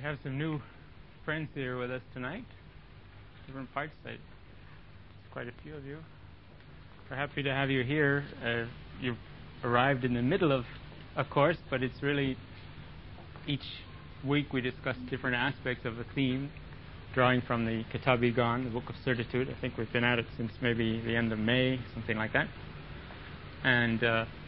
We have some new friends here with us tonight. Different parts. There's quite a few of you. We're happy to have you here. You've arrived in the middle of a course, but it's really each week we discuss different aspects of a theme, drawing from the Kitab-i-Gan, the Book of Certitude. I think we've been at it since maybe the end of May, something like that. And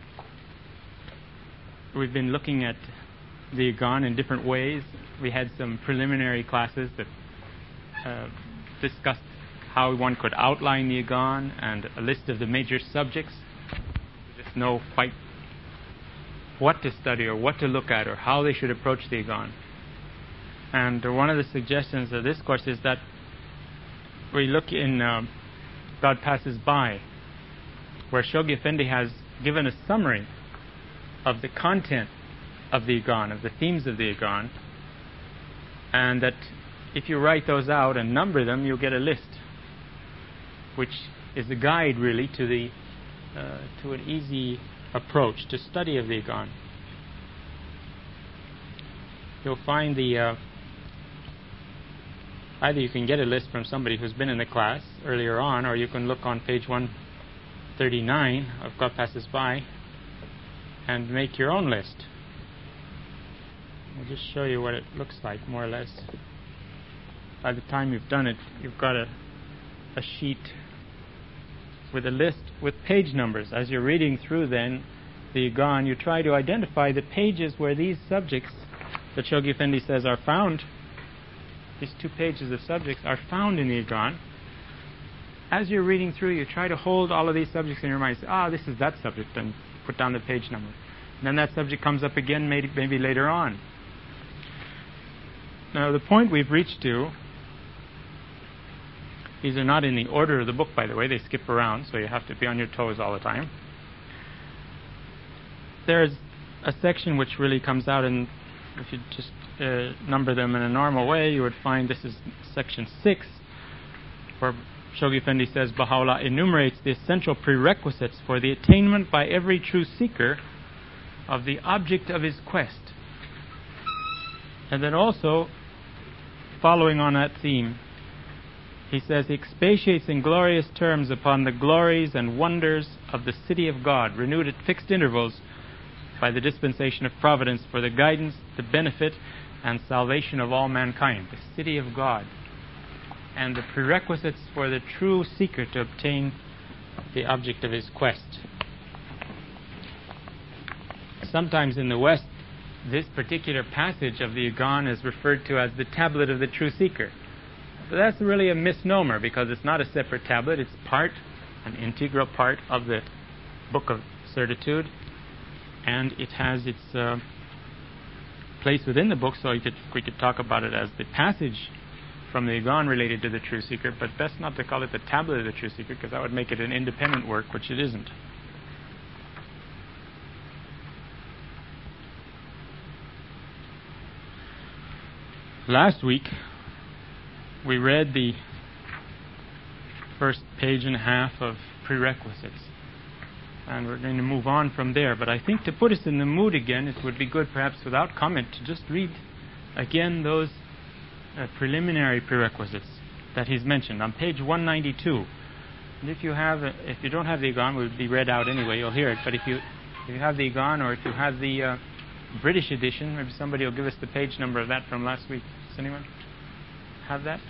we've been looking at the Gan in different ways. We had some preliminary classes that discussed how one could outline the Gan and a list of the major subjects. To just know quite what to study or what to look at or how they should approach the Gan. And one of the suggestions of this course is that we look in God Passes By, where Shoghi Effendi has given a summary of the content of the Gan, of the themes of the Gan, and that if you write those out and number them, you'll get a list, which is a guide really to the to an easy approach to study of the Gan. You'll find the either you can get a list from somebody who's been in the class earlier on, or you can look on page 139 of God Passes By and make your own list. I'll just show you what it looks like, more or less. By the time you've done it, you've got a sheet with a list with page numbers. As you're reading through then the Gan, you try to identify the pages where these subjects that Shoghi Effendi says are found. These 2 pages of subjects are found in the Gan. As you're reading through, you try to hold all of these subjects in your mind. Say, this is that subject, and put down the page number. And then that subject comes up again maybe later on. Now, the point we've reached to, these are not in the order of the book, by the way. They skip around, so you have to be on your toes all the time. There's a section which really comes out, and if you just number them in a normal way, you would find this is section 6, where Shoghi Effendi says Baha'u'llah enumerates the essential prerequisites for the attainment by every true seeker of the object of his quest. And then also, following on that theme, he says he expatiates in glorious terms upon the glories and wonders of the city of God, renewed at fixed intervals by the dispensation of providence for the guidance, the benefit, and salvation of all mankind. The city of God, and the prerequisites for the true seeker to obtain the object of his quest. Sometimes in the West, this particular passage of the Gan is referred to as the tablet of the true seeker. But that's really a misnomer, because it's not a separate tablet. It's an integral part of the Book of Certitude, and it has its place within the book, so we could talk about it as the passage from the Gan related to the true seeker, but best not to call it the tablet of the true seeker, because that would make it an independent work, which it isn't. Last week, we read the first page and a half of prerequisites, and we're going to move on from there. But I think to put us in the mood again, it would be good, perhaps without comment, to just read again those preliminary prerequisites that he's mentioned on page 192. And if you don't have the Gan, it will be read out anyway. You'll hear it. But if you have the Gan, or if you have the British edition, maybe somebody will give us the page number of that from last week. Does anyone have that?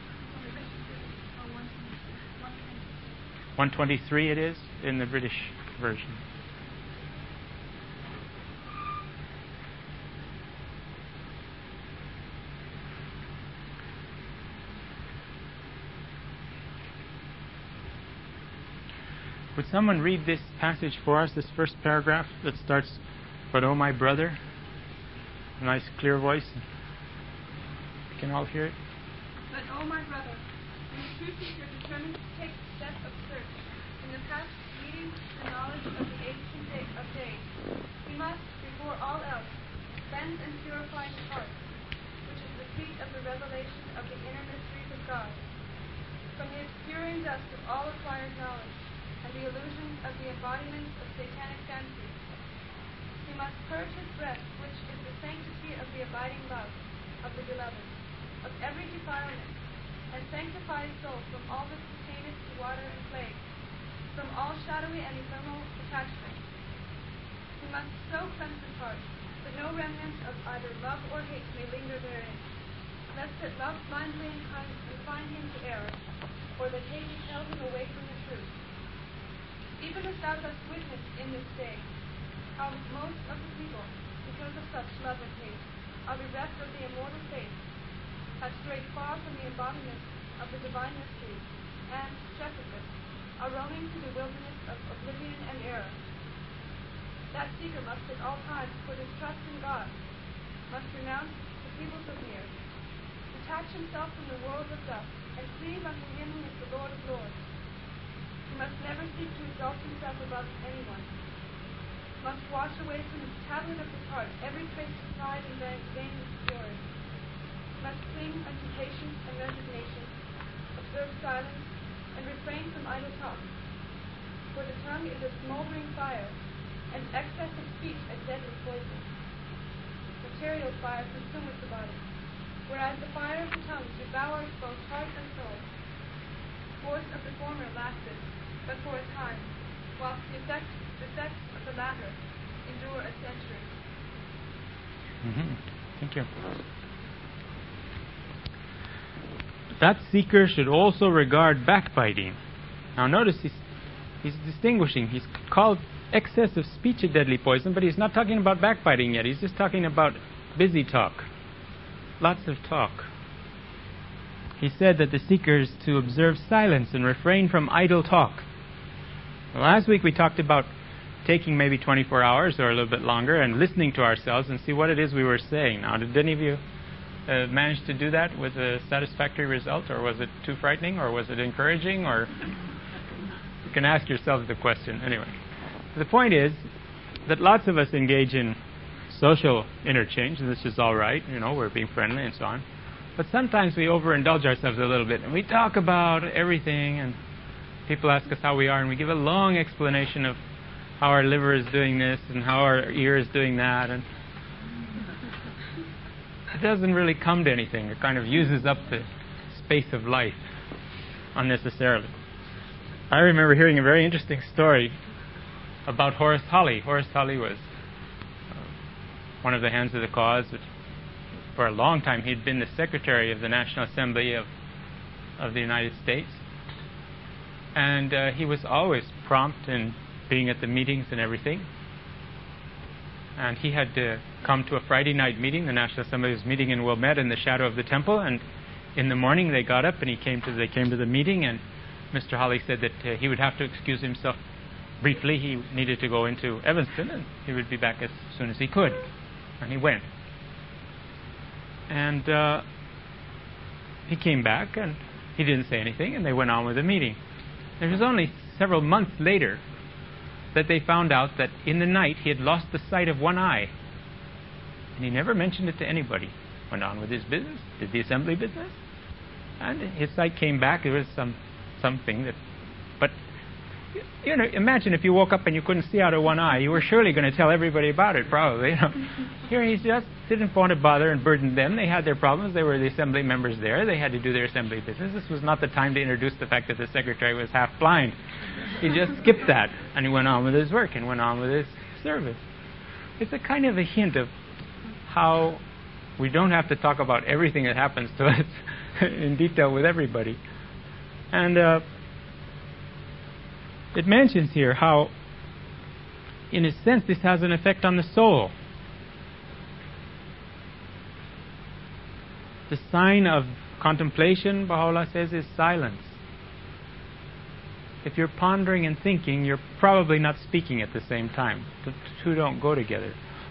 123 it is in the British version. Would someone read this passage for us, this first paragraph that starts, "But oh my brother," a nice clear voice. You can all hear it. But oh my brother, when the true seeker determines to take the step of search in the path leading to the knowledge of the ancient of days, he must, before all else, cleanse and purify his heart, which is the seat of the revelation of the inner mysteries of God, from the obscuring dust of all acquired knowledge, and the illusions of the embodiments of satanic fancies. He must purge his breast, which is the sanctity of the abiding love, of the beloved, of every defilement, and sanctify his soul from all that pertaineth to water and plague, from all shadowy and ephemeral attachments. He must so cleanse his heart that no remnant of either love or hate may linger therein, lest that love blindly incline him to error, or that hate repel him away from the truth. Even as thou dost witness in this day, how most of the people, because of such love and hate, are bereft of the immortal faith, have strayed far from the embodiment of the divine mysteries, and, Jessica, are roaming through the wilderness of oblivion and error. That seeker must at all times put his trust in God, must renounce the peoples of the earth, detach himself from the world of dust, and cleave unto him who is the Lord of lords. He must never seek to exalt himself above anyone, must wash away from the tablet of his heart every trace of pride and vain glory, must cling unto patience and resignation, observe silence, and refrain from idle talk. For the tongue is a smoldering fire, and excess of speech a deadly poison. Material fire consumeth the body, whereas the fire of the tongue devours both heart and soul. Force of the former lasteth but for a time, whilst the effects of the latter endure a century. Thank you. That seeker should also regard backbiting. Now notice he's distinguishing. He's called excess of speech a deadly poison, but he's not talking about backbiting yet. He's just talking about busy talk. Lots of talk. He said that the seeker is to observe silence and refrain from idle talk. Well, last week we talked about taking maybe 24 hours or a little bit longer and listening to ourselves and see what it is we were saying. Now, did any of you manage to do that with a satisfactory result, or was it too frightening, or was it encouraging, or... You can ask yourselves the question. Anyway, the point is that lots of us engage in social interchange, and this is all right, we're being friendly and so on. But sometimes we overindulge ourselves a little bit, and we talk about everything, and people ask us how we are, and we give a long explanation of how our liver is doing this, and how our ear is doing that, and it doesn't really come to anything. It kind of uses up the space of life unnecessarily. I remember hearing a very interesting story about Horace Holly. Horace Holly was one of the hands of the cause. For a long time, he'd been the Secretary of the National Assembly of the United States. And he was always prompt in being at the meetings and everything. And he had to come to a Friday night meeting. The National Assembly was meeting in Wilmette in the shadow of the temple. And in the morning, they got up and they came to the meeting. And Mr. Holly said that he would have to excuse himself briefly. He needed to go into Evanston, and he would be back as soon as he could. And he went. And he came back, and he didn't say anything, and they went on with the meeting. It was only several months later that they found out that in the night he had lost the sight of one eye. And he never mentioned it to anybody. Went on with his business, did the assembly business, and his sight came back. It was something that... But, imagine if you woke up and you couldn't see out of one eye. You were surely going to tell everybody about it, probably. Here he just didn't want to bother and burden them. They had their problems. They were the assembly members there. They had to do their assembly business. This was not the time to introduce the fact that the secretary was half blind. He just skipped that, and he went on with his work and went on with his service. It's a kind of a hint of how we don't have to talk about everything that happens to us in detail with everybody. And it mentions here how, in a sense, this has an effect on the soul. The sign of contemplation, Baha'u'llah says, is silence. If you're pondering and thinking, you're probably not speaking at the same time. The two don't go together.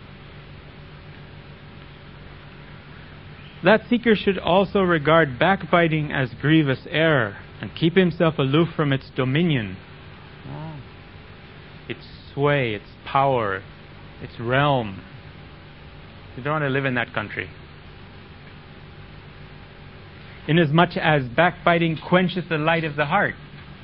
That seeker should also regard backbiting as grievous error and keep himself aloof from its dominion, its sway, its power, its realm. You don't want to live in that country. Inasmuch as backbiting quenches the light of the heart.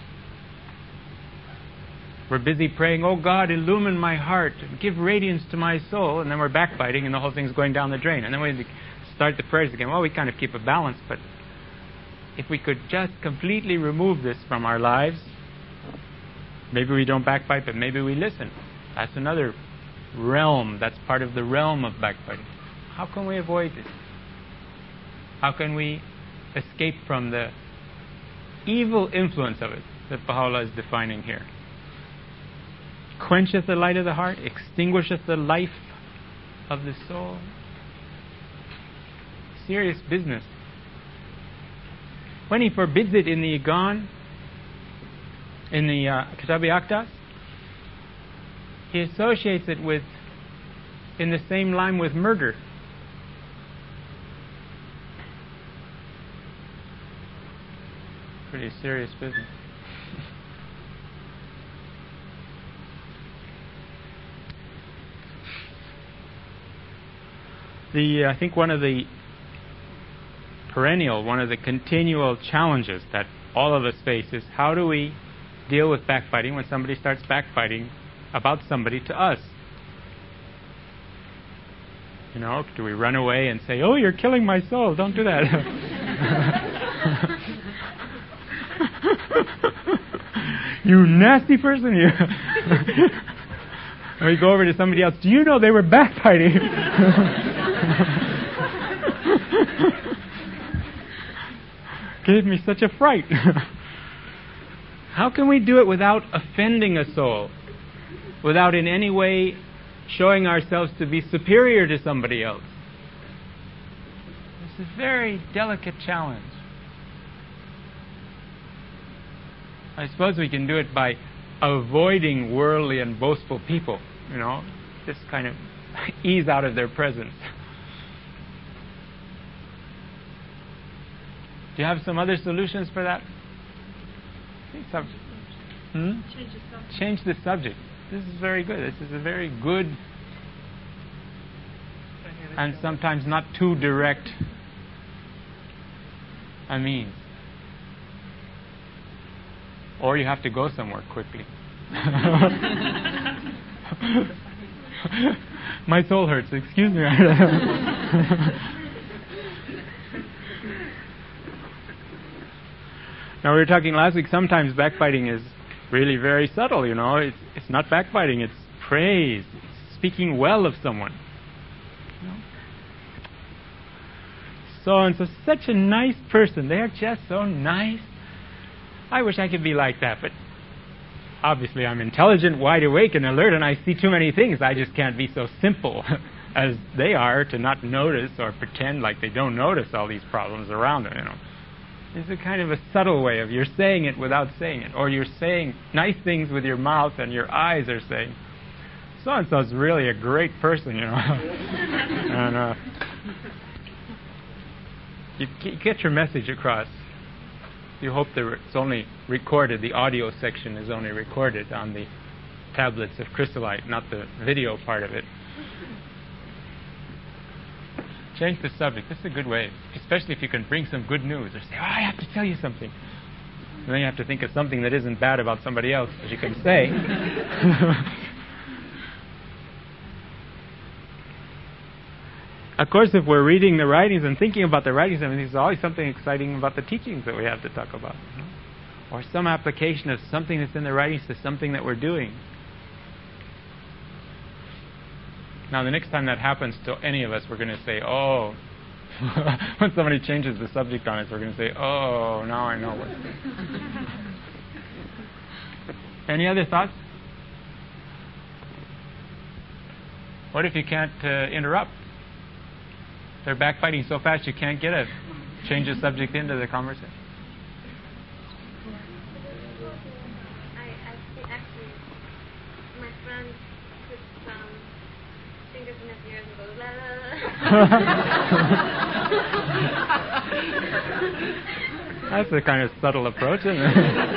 We're busy praying, "Oh God, illumine my heart and give radiance to my soul," and then we're backbiting and the whole thing's going down the drain. And then we start the prayers again. Well, we kind of keep a balance, but if we could just completely remove this from our lives, maybe we don't backbite, but maybe we listen. That's another realm. That's part of the realm of backbiting. How can we avoid this? How can we escape from the evil influence of it that Baha'u'llah is defining here? Quencheth the light of the heart, extinguisheth the life of the soul. Serious business. When he forbids it in the Igan, in the Kitab-i-Aqdas, he associates it with, in the same line with murder. Pretty serious business. I think one of the continual challenges that all of us face is, how do we deal with backbiting when somebody starts backbiting about somebody to us? You know, do we run away and say, "Oh, you're killing my soul, don't do that"? You nasty person, you. Or we go over to somebody else, "Do you know they were backbiting?" Gave me such a fright. How can we do it without offending a soul? Without in any way showing ourselves to be superior to somebody else? It's a very delicate challenge. I suppose we can do it by avoiding worldly and boastful people, you know, just kind of ease out of their presence. Do you have some other solutions for that? Change the subject. This is very good. This is a very good and sometimes not too direct a means. Or you have to go somewhere quickly. My soul hurts. Excuse me. Now, we were talking last week, sometimes backbiting is really very subtle, you know. It's not backbiting, it's praise. It's speaking well of someone. You know? So-and-so, such a nice person. They are just so nice. I wish I could be like that, but obviously I'm intelligent, wide awake, and alert, and I see too many things. I just can't be so simple as they are to not notice or pretend like they don't notice all these problems around them, you know. It's a kind of a subtle way of you're saying it without saying it, or you're saying nice things with your mouth and your eyes are saying, so-and-so is really a great person, you know. And you get your message across. You hope that it's only recorded, the audio section is only recorded on the tablets of Chrysolite, not the video part of it. Change the subject. This is a good way, especially if you can bring some good news or say, "Oh, I have to tell you something." And then you have to think of something that isn't bad about somebody else that you can say. Of course, if we're reading the writings and thinking about the writings, I mean, there's always something exciting about the teachings that we have to talk about. You know? Or some application of something that's in the writings to something that we're doing. Now, the next time that happens to any of us, we're going to say, "Oh," when somebody changes the subject on us, we're going to say, "Oh, now I know what." Any other thoughts? What if you can't interrupt? They're backbiting so fast you can't change the subject into the conversation. Actually, my friend puts some fingers in his ears and goes, "La la la." That's a kind of subtle approach, isn't it?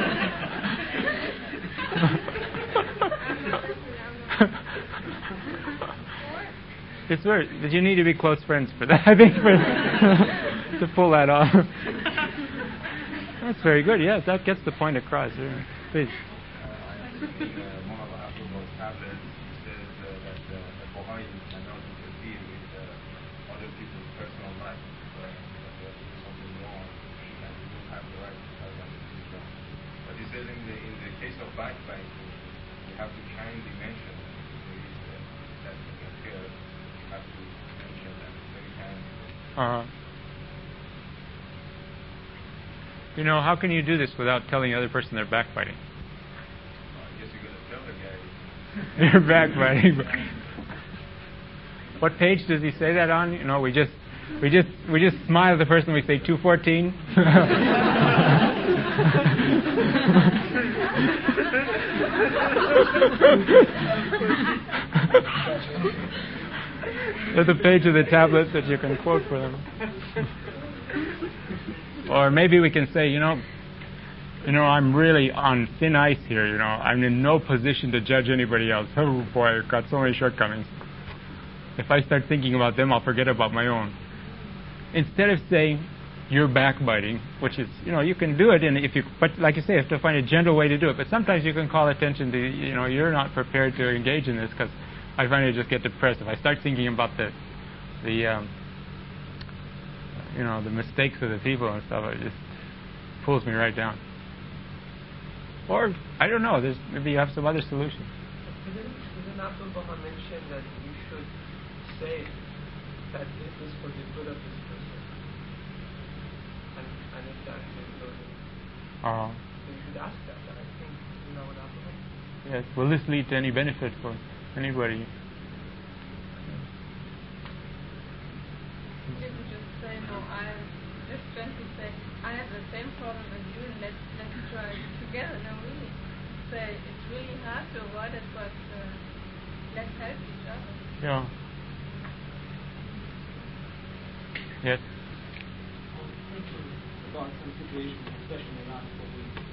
It's weird. But you need to be close friends for that, I think, to pull that off. That's very good. Yes, that gets the point across. Yeah. Please. One of Abdul's tablets says that the Baha'is cannot interfere with other people's personal much when they do something wrong, and you don't have the right to tell them to do wrong. But he says in the case of backbiting, you have to kindly mention that thing occurred. You have to mention that very kindly. You know, how can you do this without telling the other person they're backbiting? I guess you're gonna tell the guy. They're backbiting. What page does he say that on? You know, we just smile at the person. We say 214. There's a page of the tablet that you can quote for them. Or maybe we can say, you know, I'm really on thin ice here. You know, I'm in no position to judge anybody else. Oh boy, I've got so many shortcomings. If I start thinking about them, I'll forget about my own. Instead of saying you're backbiting, which is, you know, you can do it, but like you say, you have to find a gentle way to do it. But sometimes you can call attention to, you know, you're not prepared to engage in this, because I find I just get depressed if I start thinking about the mistakes of the people and stuff. It just pulls me right down. Or I don't know. Maybe you have some other solution. Didn't Abdul Baha mention that you should say that this is for the good of this person, and if that is good, you should ask that. I think what Abdul Baha. Yes. Will this lead to any benefit for anybody? You could just say, no, I just gently say, I have the same problem as you, and let's try it together. No, really. Say, it's really hard to avoid it, but let's help each other. Yeah. Yes. Thinking about some situations, especially in Iran, where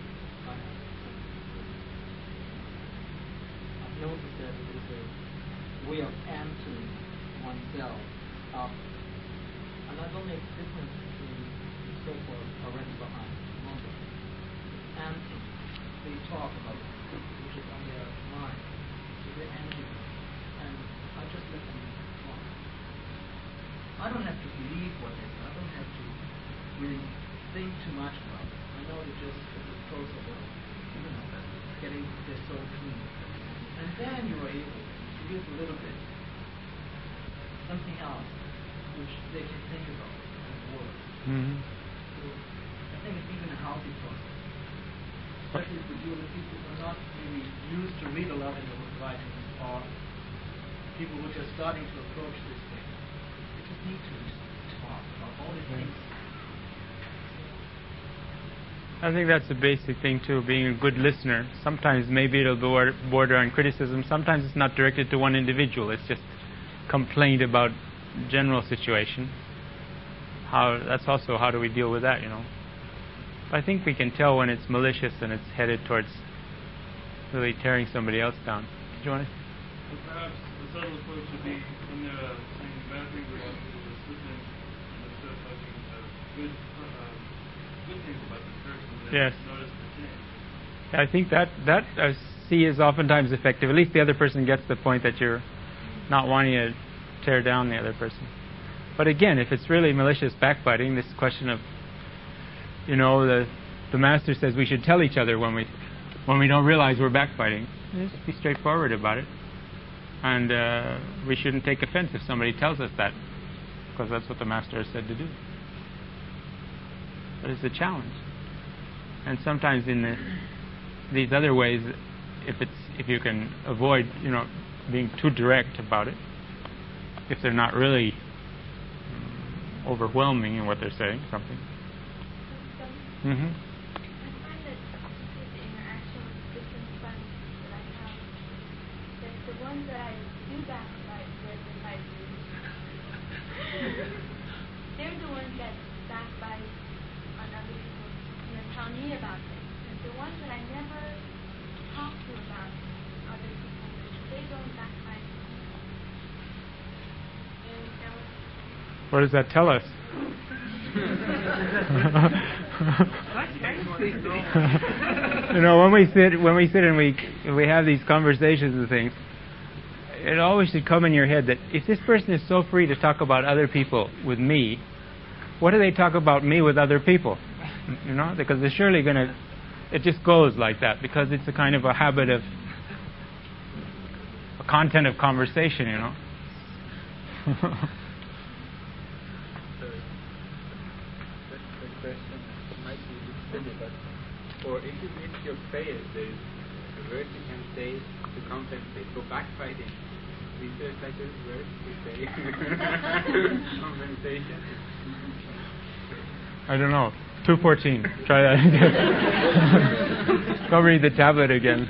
I've noticed that there's a way of answering oneself up. And I don't make difference between so-called already behind Muslims. It's answering. They talk about it, which is on their mind. So they're answering. And I just let them talk. I don't have to believe what they say. I don't have to really think too much about it. I know that just the process of getting their soul clean. And then you're able to give a little bit something else which they can think about and work. Mm-hmm. So I think it's even a healthy process. Especially for you, the people who are not really used to read a lot in the writings, or people who are just starting to approach this thing. They just need to talk about all these things. I think that's the basic thing too, being a good listener. Sometimes maybe it'll border on criticism. Sometimes it's not directed to one individual. It's just complaint about general situation. That's also how do we deal with that, you know. I think we can tell when it's malicious and it's headed towards really tearing somebody else down. Do you want to? Perhaps a subtle approach would be when they're saying bad things about people, just listening and instead of talking good things about this person. Yes. Notice the change. I think that I see is oftentimes effective. At least the other person gets the point that you're not wanting to tear down the other person. But again, if it's really malicious backbiting, this question of, you know, the master says we should tell each other when we don't realize we're backbiting. Just be straightforward about it, and we shouldn't take offense if somebody tells us that, because that's what the master has said to do. But it's a challenge, and sometimes in these other ways, if you can avoid, you know, being too direct about it, if they're not really overwhelming in what they're saying, something. Mm-hmm. I find that with the interaction with different friends that I have, that the ones that I do backbite with, they're the ones that backbite on other people, you know, tell me about things. And the ones that I never talk to about other people, they don't backbite me. And what does that tell us? You know, when we sit and we have these conversations and things, it always should come in your head that if this person is so free to talk about other people with me, what do they talk about me with other people? You know, because they're surely going to, it just goes like that, because it's a kind of a habit of, a content of conversation, you know. The question might be a bit silly, but or if you miss your prayers, there is a word you can say to compensate for backbiting. Is there such a word to say? Compensation. I don't know. 214. Try that. Go read the tablet again.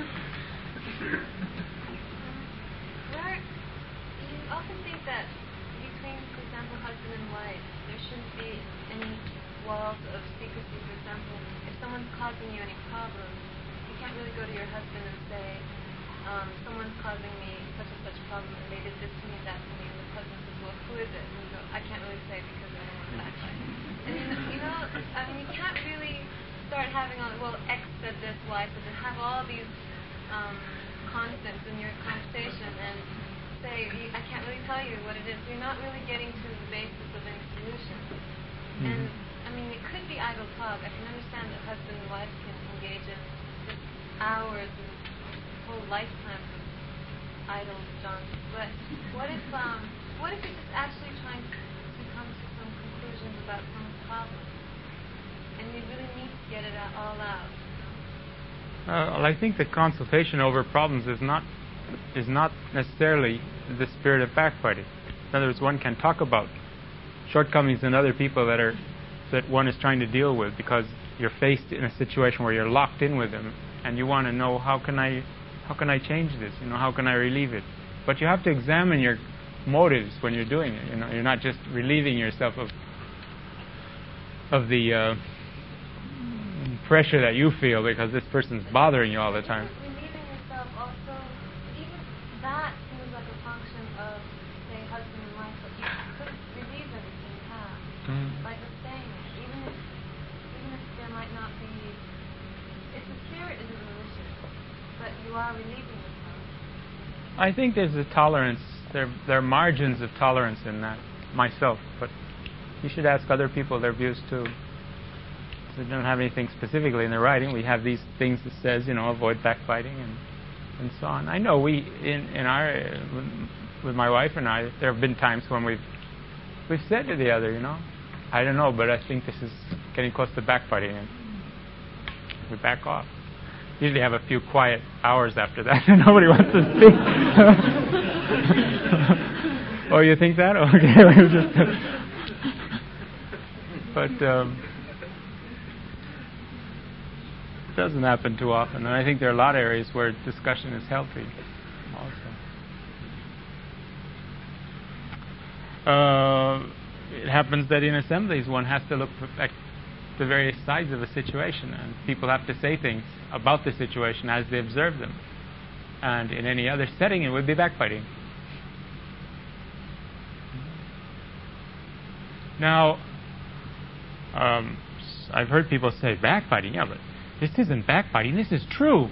You often think that between, for example, husband and wife, there shouldn't be any walls of secrecy. For example, if someone's causing you any problems, you can't really go to your husband and say, someone's causing me such and such problem, and they did this to me, that to me, and the husband says, well, who is it? And you go, I can't really say because I don't want to backbite. And you know, I mean, you can't really start having all, well, X said this, Y said this, have all these constants in your conversation and say, I can't really tell you what it is. You're not really getting to the basis of any solution. And, I mean, it could be idle talk. I can understand that husband and wife can engage in just hours and whole lifetimes of idle junk. But what if you're just actually trying to come to some conclusions about some problem, and you really need to get it all out? Well, I think the consultation over problems is not necessarily the spirit of backbiting. In other words, one can talk about shortcomings in other people that one is trying to deal with, because you're faced in a situation where you're locked in with them, and you want to know, how can I change this? You know, how can I relieve it? But you have to examine your motives when you're doing it. You know, you're not just relieving yourself of the pressure that you feel because this person's bothering you all the time. Relieving yourself also, even that seems like a function of, say, husband and wife, but you could relieve them if you have. Like with saying it, even if there might not be, if the spirit isn't malicious, but you are relieving yourself. I think there's a tolerance. There are margins of tolerance in that, myself. But you should ask other people their views too. We don't have anything specifically in the writing. We have these things that says, you know, avoid backbiting and so on. I know with my wife and I, there have been times when we've said to the other, you know, I don't know, but I think this is getting close to backbiting, and we back off. Usually have a few quiet hours after that, and nobody wants to speak. Oh, you think that? Okay, but it doesn't happen too often, and I think there are a lot of areas where discussion is healthy also. It happens that in assemblies one has to look at the various sides of a situation, and people have to say things about the situation as they observe them. And in any other setting, it would be backbiting. Now, I've heard people say, backbiting? Yeah, but this isn't backbiting, this is true.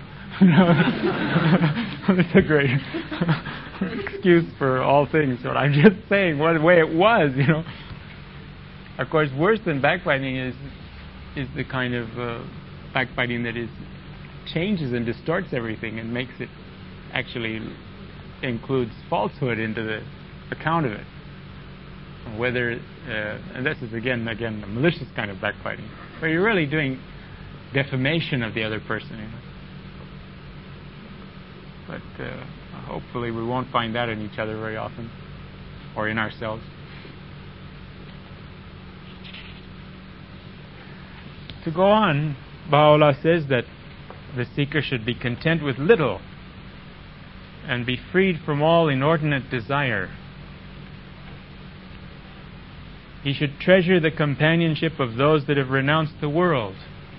It's a great excuse for all things. But I'm just saying what the way it was, you know. Of course, worse than backbiting is the kind of backbiting that changes and distorts everything and makes it actually includes falsehood into the account of it. Whether and this is again a malicious kind of backbiting, where you're really doing defamation of the other person. You know? But hopefully we won't find that in each other very often, or in ourselves. To go on, Baha'u'llah says that the seeker should be content with little and be freed from all inordinate desire. He should treasure the companionship of those that have renounced the world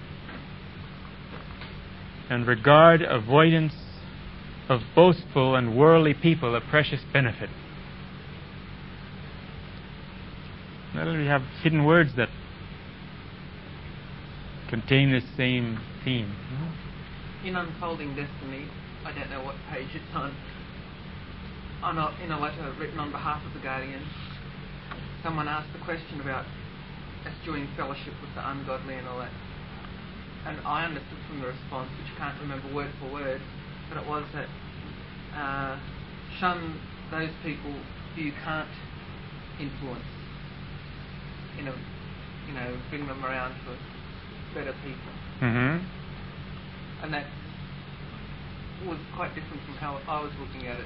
and regard avoidance of boastful and worldly people a precious benefit. Now we have hidden words that contain this same theme. In Unfolding Destiny, I don't know what page it's on in a letter written on behalf of the Guardian, someone asked the question about eschewing fellowship with the ungodly and all that. And I understood from the response, which I can't remember word for word, but it was that shun those people who you can't influence. Bring them around to better people. Mm-hmm. And that was quite different from how I was looking at it.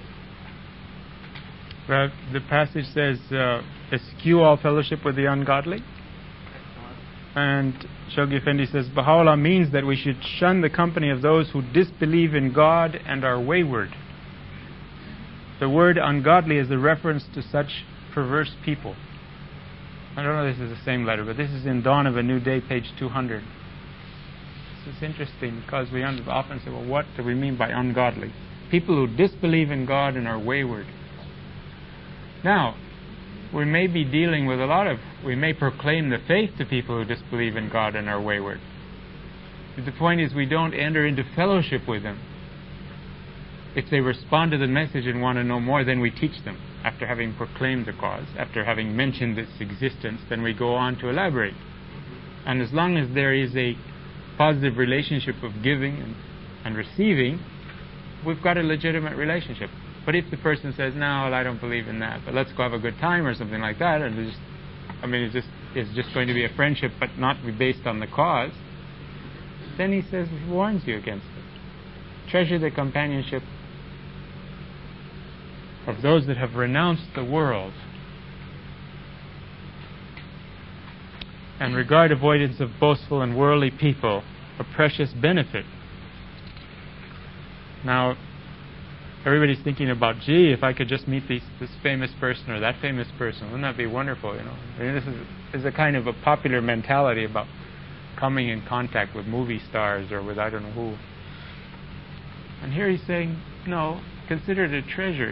Well, the passage says, eschew all fellowship with the ungodly. And Shoghi Effendi says, Baha'u'llah means that we should shun the company of those who disbelieve in God and are wayward. The word ungodly is a reference to such perverse people. I don't know if this is the same letter, but this is in Dawn of a New Day, page 200. This is interesting because we often say, well, what do we mean by ungodly? People who disbelieve in God and are wayward. Now, we may be dealing with we may proclaim the faith to people who disbelieve in God and are wayward. But the point is we don't enter into fellowship with them. If they respond to the message and want to know more, then we teach them. After having proclaimed the cause, after having mentioned its existence, then we go on to elaborate. And as long as there is a positive relationship of giving and receiving, we've got a legitimate relationship. But if the person says, no, I don't believe in that, but let's go have a good time or something like that, and it's just going to be a friendship but not be based on the cause, then he says, he warns you against it. Treasure the companionship of those that have renounced the world, and regard avoidance of boastful and worldly people a precious benefit. Now, everybody's thinking about, gee, if I could just meet this famous person or that famous person, wouldn't that be wonderful, this is a kind of a popular mentality about coming in contact with movie stars or with I don't know who. And here he's saying, no, consider it a treasure,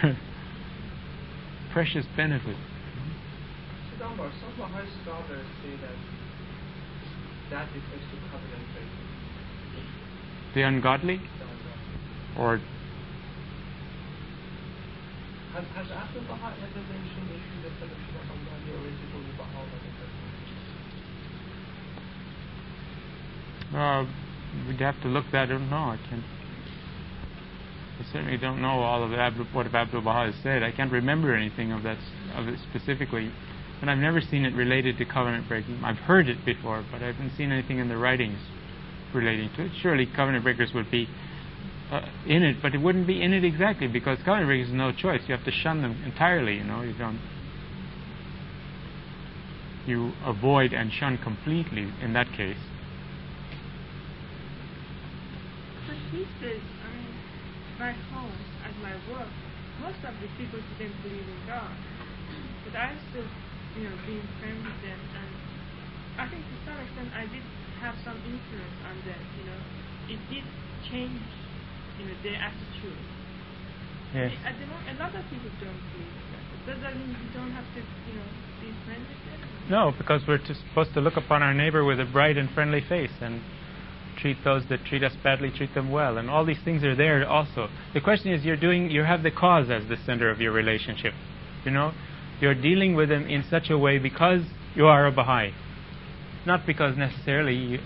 precious benefit. So, Dalmar, some Baha'i scholars say that refers to covenant breaking. The ungodly? Or Has Abdul Baha ever mentioned issues of fellowship of ungodly, or is it only Baha? we'd have to look that. I don't know. I certainly don't know all of what Abdul Baha has said. I can't remember anything of it specifically, and I've never seen it related to covenant breaking. I've heard it before, but I haven't seen anything in the writings relating to it. Surely covenant breakers would be in it, but it wouldn't be in it exactly, because covenant breakers is no choice. You have to shun them entirely. You avoid and shun completely in that case. But he says, back home at my work, most of the people didn't believe in God, but I'm still, being friends with them, and I think to some extent I did have some influence on them. It did change, their attitude. Yes. At the moment, a lot of people don't believe in that. Does that mean you don't have to, be friends with them? No, because we're supposed to look upon our neighbor with a bright and friendly face and treat those that treat us badly, treat them well, and all these things are there also. The question is, you have the cause as the center of your relationship. You're dealing with them in such a way because you are a Baha'i, not because necessarily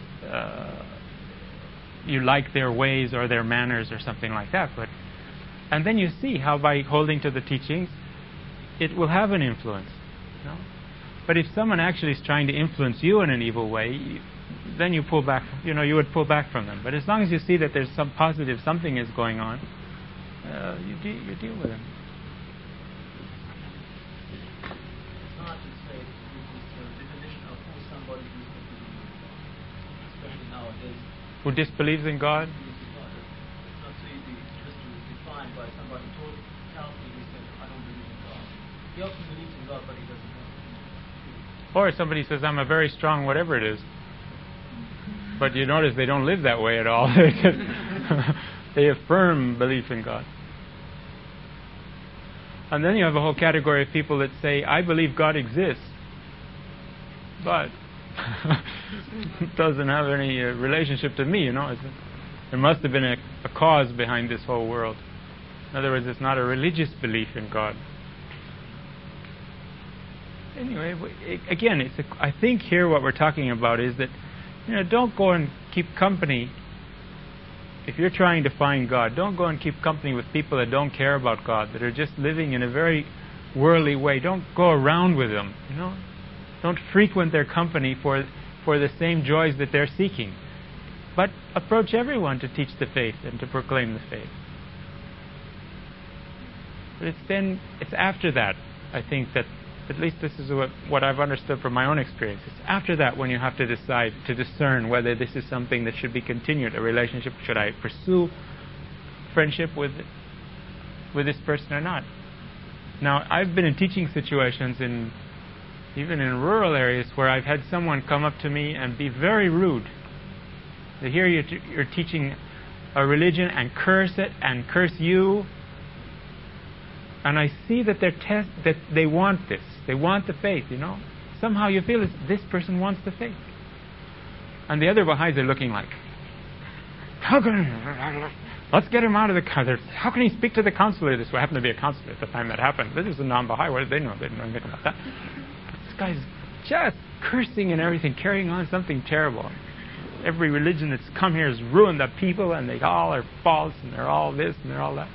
you like their ways or their manners or something like that. And then you see how by holding to the teachings, it will have an influence. But if someone actually is trying to influence you in an evil way, then you pull back. You would pull back from them. But as long as you see that there's some positive, something is going on, you deal with them. It's hard to say the definition of who somebody is, especially nowadays. Who disbelieves in God? It's not so easy just to define by somebody tells me he says, I don't believe in God. He also believes in God, but he doesn't know. Or somebody says, I'm a very strong whatever it is. But you notice they don't live that way at all. They affirm belief in God. And then you have a whole category of people that say, I believe God exists, but it doesn't have any relationship to me, There must have been a cause behind this whole world. In other words, it's not a religious belief in God. anyway, again, I think here what we're talking about is that, don't go and keep company. If you're trying to find God, don't go and keep company with people that don't care about God, that are just living in a very worldly way. Don't go around with them, Don't frequent their company for the same joys that they're seeking. But approach everyone to teach the faith and to proclaim the faith. But it's after that, I think, that at least this is what I've understood from my own experience. It's after that when you have to decide to discern whether this is something that should be continued, a relationship. Should I pursue friendship with this person or not? Now, I've been in teaching situations even in rural areas where I've had someone come up to me and be very rude. They hear you're teaching a religion and curse it and curse you. And I see that that they want this. They want the faith, Somehow you feel this person wants the faith. And the other Baha'is are looking like, let's get him out of the car. How can he speak to the counselor this way? I happened to be a counselor at the time that happened. This is a non-Baha'i. What did they know? They didn't know anything about that. This guy's just cursing and everything, carrying on something terrible. Every religion that's come here has ruined the people, and they all are false, and they're all this, and they're all that.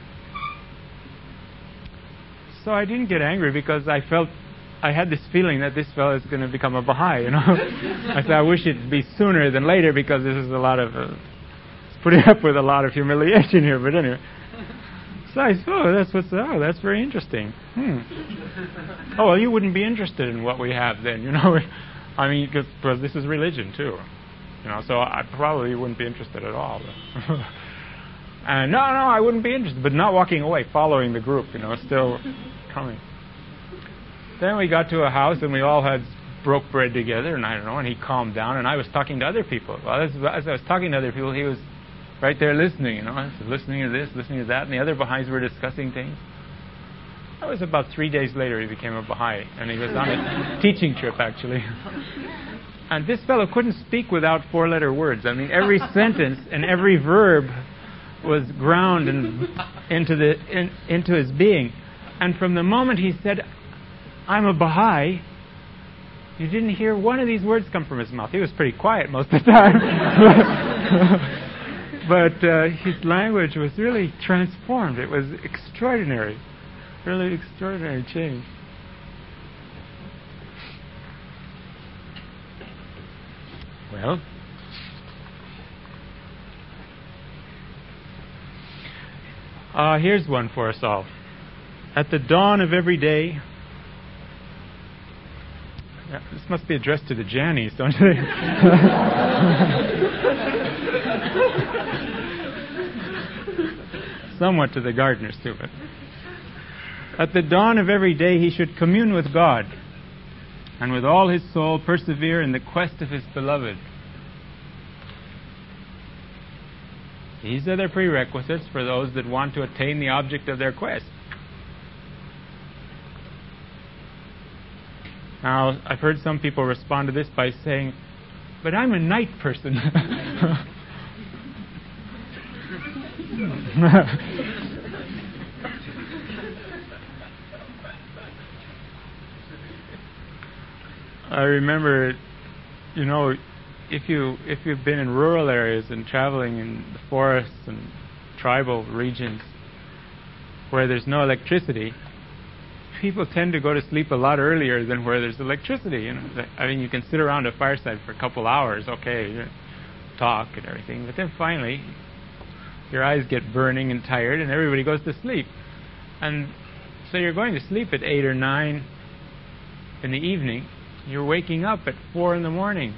So I didn't get angry because I had this feeling that this fellow is going to become a Baha'i, I said, I wish it'd be sooner than later, because this is a lot of... it's putting up with a lot of humiliation here, but anyway. So I said, that's very interesting. Oh, well, you wouldn't be interested in what we have then, I mean, because this is religion too. So I probably wouldn't be interested at all. And no, I wouldn't be interested, but not walking away, following the group, still coming. Then we got to a house and we all broke bread together, and and he calmed down, and I was talking to other people. Well, as I was talking to other people, he was right there listening, listening to this, listening to that, and the other Baha'is were discussing things. That was about 3 days later he became a Baha'i, and he was on a teaching trip, actually. And this fellow couldn't speak without four-letter words. I mean, every sentence and every verb was ground into his being. And from the moment he said, I'm a Baha'i, you didn't hear one of these words come from his mouth. He was pretty quiet most of the time. But his language was really transformed. It was extraordinary. Really extraordinary change. Well, here's one for us all. At the dawn of every day... this must be addressed to the Jannies, don't they? Somewhat to the gardeners, too. But at the dawn of every day he should commune with God, and with all his soul persevere in the quest of his beloved. These are the prerequisites for those that want to attain the object of their quest. Now, I've heard some people respond to this by saying, but I'm a night person. I remember, if you've been in rural areas and traveling in the forests and tribal regions where there's no electricity, people tend to go to sleep a lot earlier than where there's electricity. I mean, you can sit around a fireside for a couple hours, talk and everything, but then finally your eyes get burning and tired and everybody goes to sleep. And so you're going to sleep at 8 or 9 in the evening. You're waking up at 4 in the morning,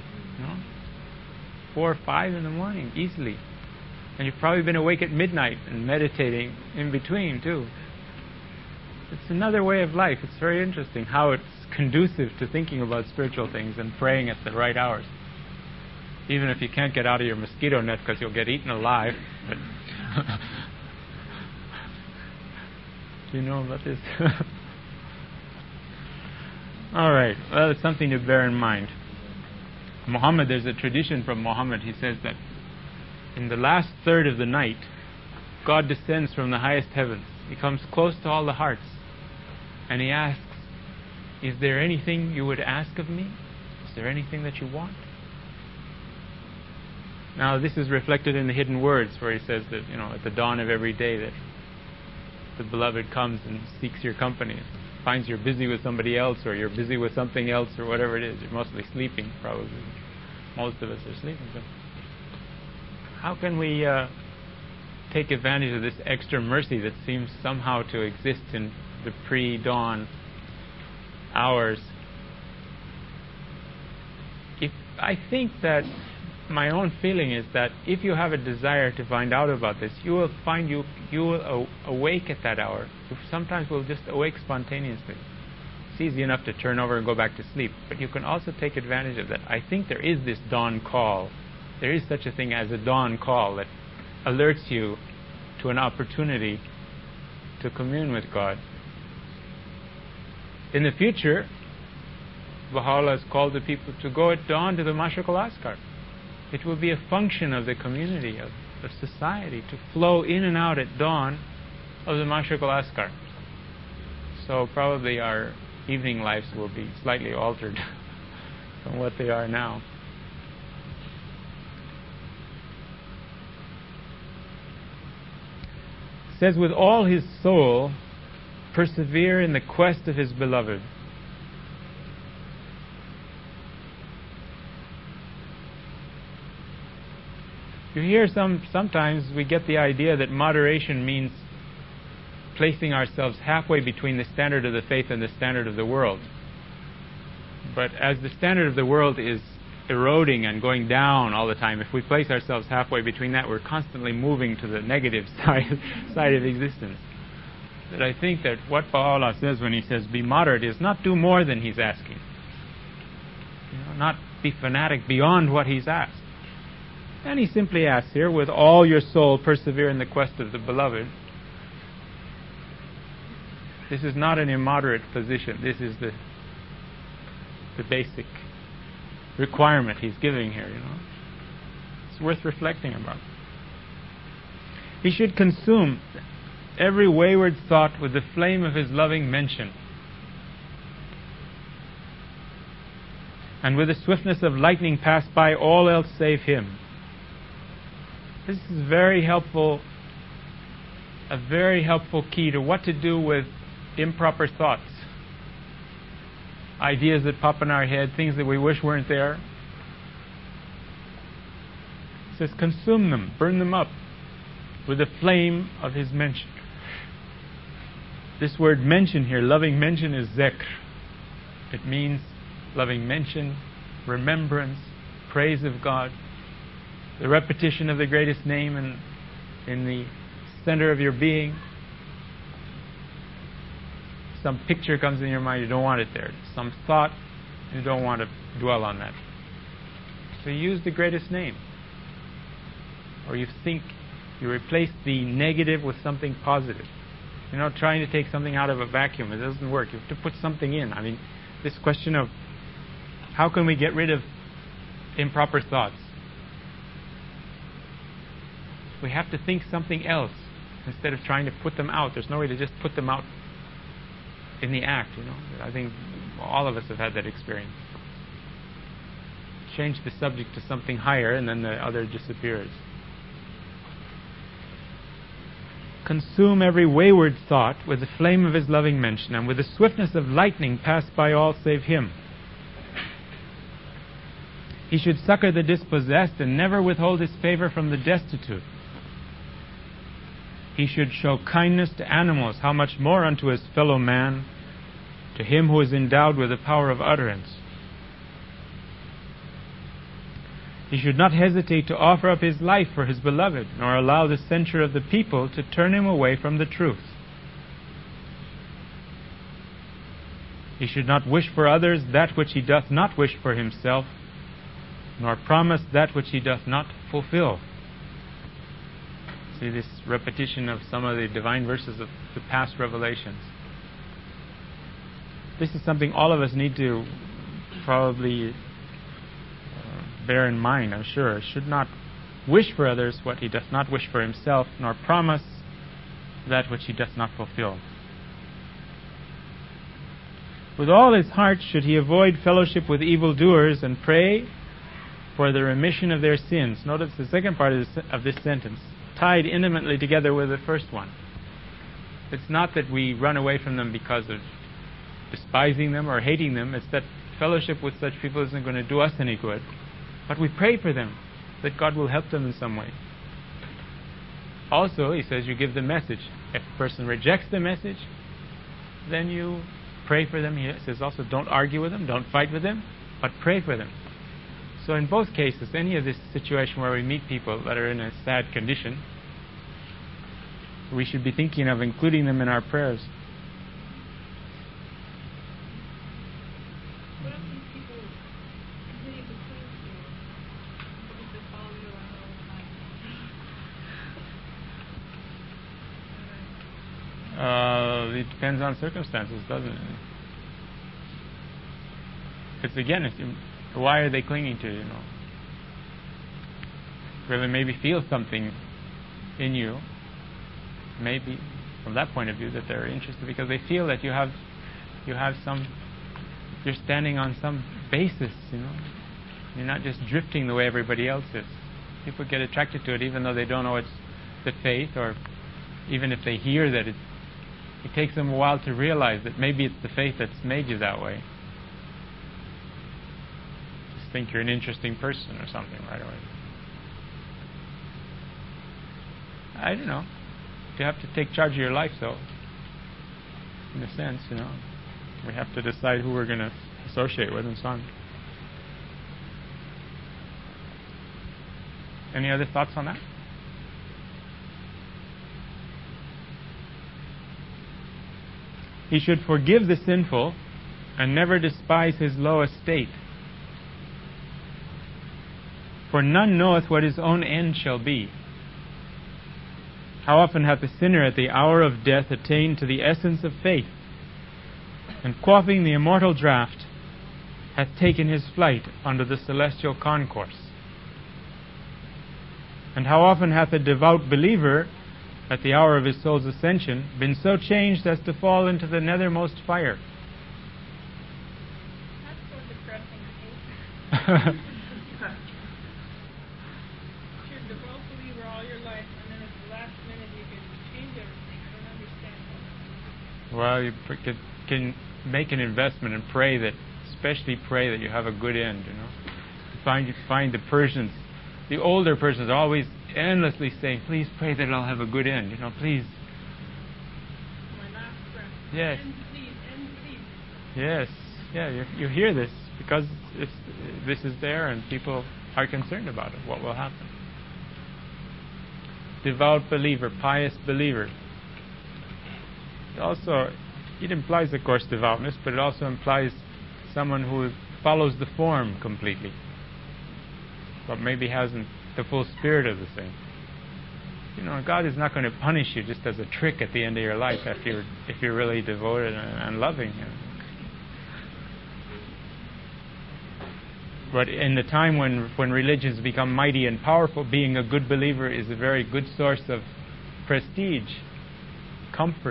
4 or 5 in the morning, easily. And you've probably been awake at midnight and meditating in between, too. It's another way of life. It's very interesting how it's conducive to thinking about spiritual things and praying at the right hours. Even if you can't get out of your mosquito net because you'll get eaten alive. But do you know about this? All right. Well, it's something to bear in mind. Muhammad, there's a tradition from Muhammad. He says that in the last third of the night, God descends from the highest heavens. He comes close to all the hearts. And he asks, Is there anything you would ask of me? Is there anything that you want? Now, this is reflected in the hidden words where he says that, at the dawn of every day that the beloved comes and seeks your company, finds you're busy with somebody else or you're busy with something else or whatever it is. You're mostly sleeping, probably. Most of us are sleeping. So how can we take advantage of this extra mercy that seems somehow to exist in the pre-dawn hours? I think that my own feeling is that if you have a desire to find out about this, you will find you will awake at that hour. Sometimes we'll just awake spontaneously. It's easy enough to turn over and go back to sleep, but you can also take advantage of that. I think there is this dawn call. There is such a thing as a dawn call that alerts you to an opportunity to commune with God. In the future, Baha'u'llah has called the people to go at dawn to the Mashriq al-Asghar. It will be a function of the community, of society, to flow in and out at dawn of the Mashriq al-Asghar. So probably our evening lives will be slightly altered from what they are now. It says, with all his soul, persevere in the quest of his beloved. You hear sometimes we get the idea that moderation means placing ourselves halfway between the standard of the faith and the standard of the world. But as the standard of the world is eroding and going down all the time, if we place ourselves halfway between that, we're constantly moving to the negative side of existence. But I think that what Baha'u'llah says when he says be moderate is not do more than he's asking. Not be fanatic beyond what he's asked. And he simply asks here, with all your soul persevere in the quest of the beloved. This is not an immoderate position. This is the basic requirement he's giving here, It's worth reflecting about. He should consume every wayward thought with the flame of his loving mention, and with the swiftness of lightning pass by all else save him. This is very helpful, a very helpful key to what to do with improper thoughts. Ideas that pop in our head, things that we wish weren't there. It says consume them, burn them up with the flame of his mention. This word mention here, loving mention, is zikr. It means loving mention, remembrance, praise of God, the repetition of the greatest name in the center of your being. Some picture comes in your mind, you don't want it there. Some thought, you don't want to dwell on that. So you use the greatest name. Or you replace the negative with something positive. Trying to take something out of a vacuum, it doesn't work. You have to put something in. This question of how can we get rid of improper thoughts? We have to think something else instead of trying to put them out. There's no way to just put them out in the act, I think all of us have had that experience. Change the subject to something higher and then the other disappears. Consume every wayward thought with the flame of his loving mention, and with the swiftness of lightning pass by all save him. He should succor the dispossessed and never withhold his favor from the destitute. He should show kindness to animals, how much more unto his fellow man, to him who is endowed with the power of utterance. He should not hesitate to offer up his life for his beloved, nor allow the censure of the people to turn him away from the truth. He should not wish for others that which he doth not wish for himself, nor promise that which he doth not fulfill. See this repetition of some of the divine verses of the past revelations. This is something all of us need to probably bear in mind, I'm sure. Should not wish for others what he doth not wish for himself, nor promise that which he doth not fulfill. With all his heart should he avoid fellowship with evildoers and pray for the remission of their sins. Notice the second part of this sentence, tied intimately together with the first one. It's not that we run away from them because of despising them or hating them. It's that fellowship with such people isn't going to do us any good. But we pray for them, that God will help them in some way. Also, he says you give the message. If a person rejects the message, then you pray for them. He says also, don't argue with them, don't fight with them, but pray for them. So in both cases, any of this situation where we meet people that are in a sad condition, we should be thinking of including them in our prayers. What if these people continue to cling to you? What if they follow you around all the time? It depends on circumstances, doesn't it? It's again, why are they clinging to you? Really, maybe feel something in you. Maybe from that point of view that they're interested because they feel that you have some. You're standing on some basis. You're not just drifting the way everybody else is. People get attracted to it even though they don't know it's the faith, or even if they hear that it takes them a while to realize that maybe it's the faith that's made you that way. Just think you're an interesting person or something right away. I don't know. You have to take charge of your life, though. In a sense, we have to decide who we're going to associate with and so on. Any other thoughts on that? He should forgive the sinful and never despise his low estate. For none knoweth what his own end shall be. How often hath the sinner at the hour of death attained to the essence of faith, and quaffing the immortal draught, hath taken his flight under the celestial concourse. And how often hath a devout believer, at the hour of his soul's ascension, been so changed as to fall into the nethermost fire. That's so depressing, I hate that. You're a devout believer all your life, and then at the last minute you can change everything. I don't understand that. Well, you can make an investment and pray that, especially pray that you have a good end. You find the Persians, the older Persians, are always endlessly saying, "Please pray that I'll have a good end." Please. My last breath. Yes. End, please. End, please. Yes. Yeah. You hear this because this is there, and people are concerned about it. What will happen? Devout believer, pious believer. Also, it implies, of course, devoutness, but it also implies someone who follows the form completely, but maybe hasn't the full spirit of the thing. God is not going to punish you just as a trick at the end of your life if you're really devoted and loving Him. But in the time when religions become mighty and powerful, being a good believer is a very good source of prestige, comfort,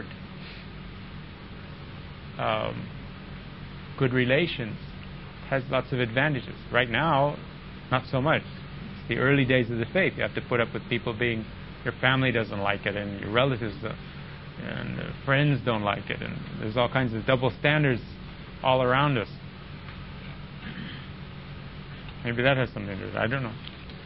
good relations. Has lots of advantages. Right now, not so much. It's the early days of the faith. You have to put up with people your family doesn't like it, and your relatives and friends don't like it, and there's all kinds of double standards all around us. Maybe that has something to do with it. I don't know.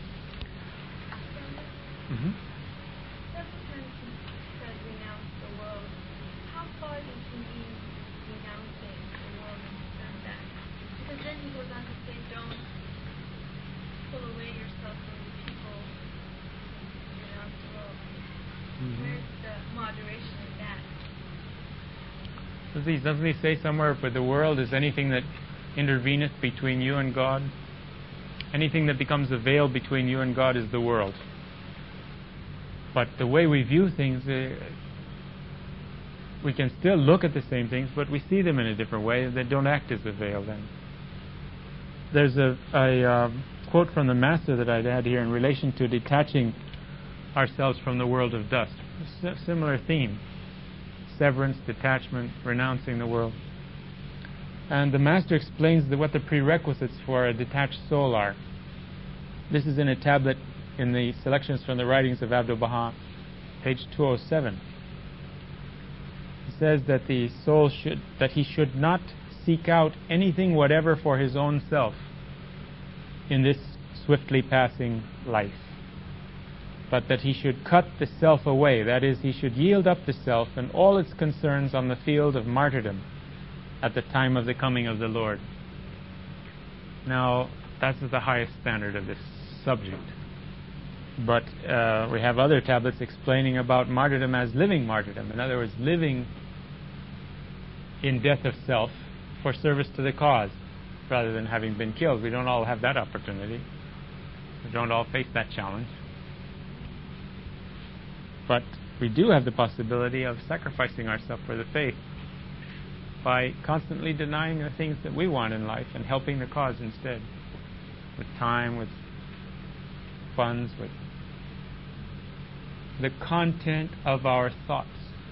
Mm-hmm. That person said renounce the world. How far does he mean renouncing the world and turn back? Because then he goes on to say, don't pull away yourself from the people and renounce the world. Mm-hmm. Where's the moderation in that? Doesn't he say somewhere, but the world is anything that interveneth between you and God? Anything that becomes a veil between you and God is the world. But the way we view things, we can still look at the same things, but we see them in a different way. They don't act as a veil then. There's a quote from the Master that I'd had here in relation to detaching ourselves from the world of dust. A similar theme. Severance, detachment, renouncing the world. And the Master explains what the prerequisites for a detached soul are. This is in a tablet in the Selections from the Writings of Abdu'l-Baha, page 207. He says that the soul he should not seek out anything whatever for his own self in this swiftly passing life, but that he should cut the self away. That is, he should yield up the self and all its concerns on the field of martyrdom at the time of the coming of the Lord. Now, that's the highest standard of this subject. But we have other tablets explaining about martyrdom as living martyrdom. In other words, living in death of self for service to the cause, rather than having been killed. We don't all have that opportunity. We don't all face that challenge. But we do have the possibility of sacrificing ourselves for the faith by constantly denying the things that we want in life and helping the cause instead, with time, with funds, with the content of our thoughts.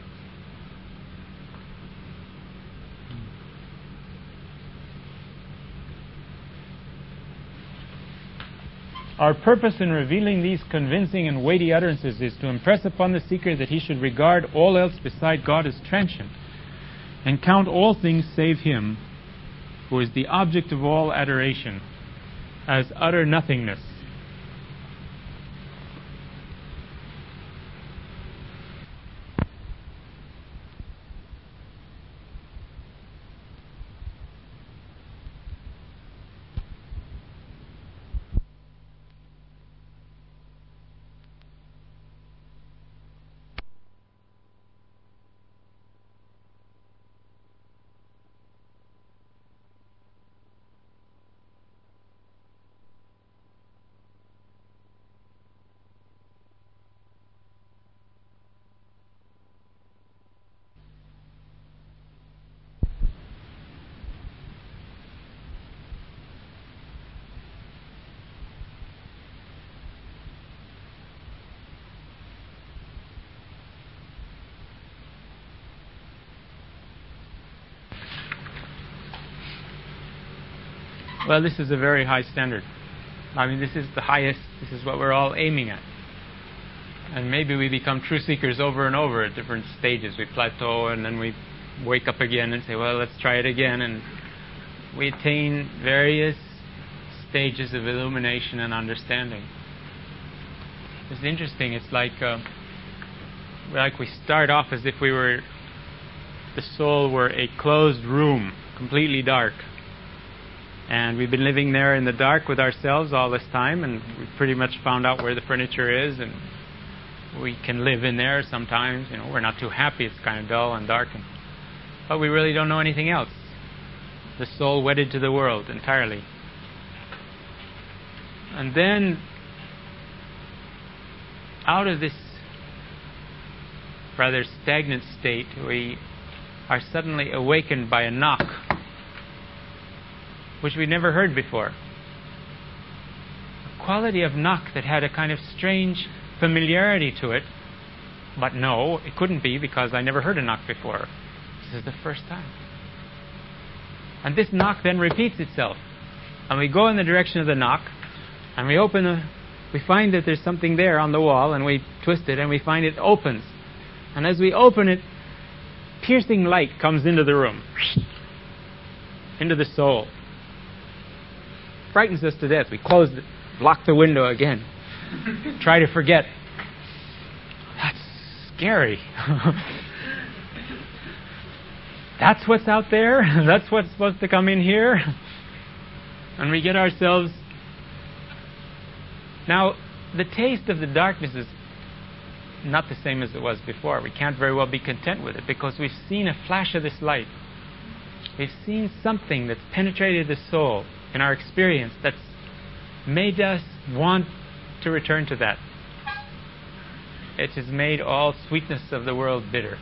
Our purpose in revealing these convincing and weighty utterances is to impress upon the seeker that he should regard all else beside God as transient, and count all things save Him, who is the object of all adoration, as utter nothingness. Well, this is a very high standard. I mean, this is the highest, this is what we're all aiming at. And maybe we become true seekers over and over at different stages. We plateau and then we wake up again and say, well, let's try it again. And we attain various stages of illumination and understanding. It's interesting. It's like we start off as if the soul were a closed room, completely dark. And we've been living there in the dark with ourselves all this time, and we've pretty much found out where the furniture is, and we can live in there sometimes. You know, we're not too happy. It's kind of dull and dark, but we really don't know anything else. The soul wedded to the world entirely. And then, out of this rather stagnant state, we are suddenly awakened by a knock, which we'd never heard before. A quality of knock that had a kind of strange familiarity to it, but no, it couldn't be, because I never heard a knock before. This is the first time. And this knock then repeats itself. And we go in the direction of the knock, and we find that there's something there on the wall, and we twist it, and we find it opens. And as we open it, piercing light comes into the room, into the soul. Frightens us to death. We close it, lock the window again, try to forget. That's scary. That's what's out there? That's what's supposed to come in here? And we get ourselves... Now, the taste of the darkness is not the same as it was before. We can't very well be content with it, because we've seen a flash of this light. We've seen something that's penetrated the soul in our experience that's made us want to return to that. It has made all sweetness of the world bitter.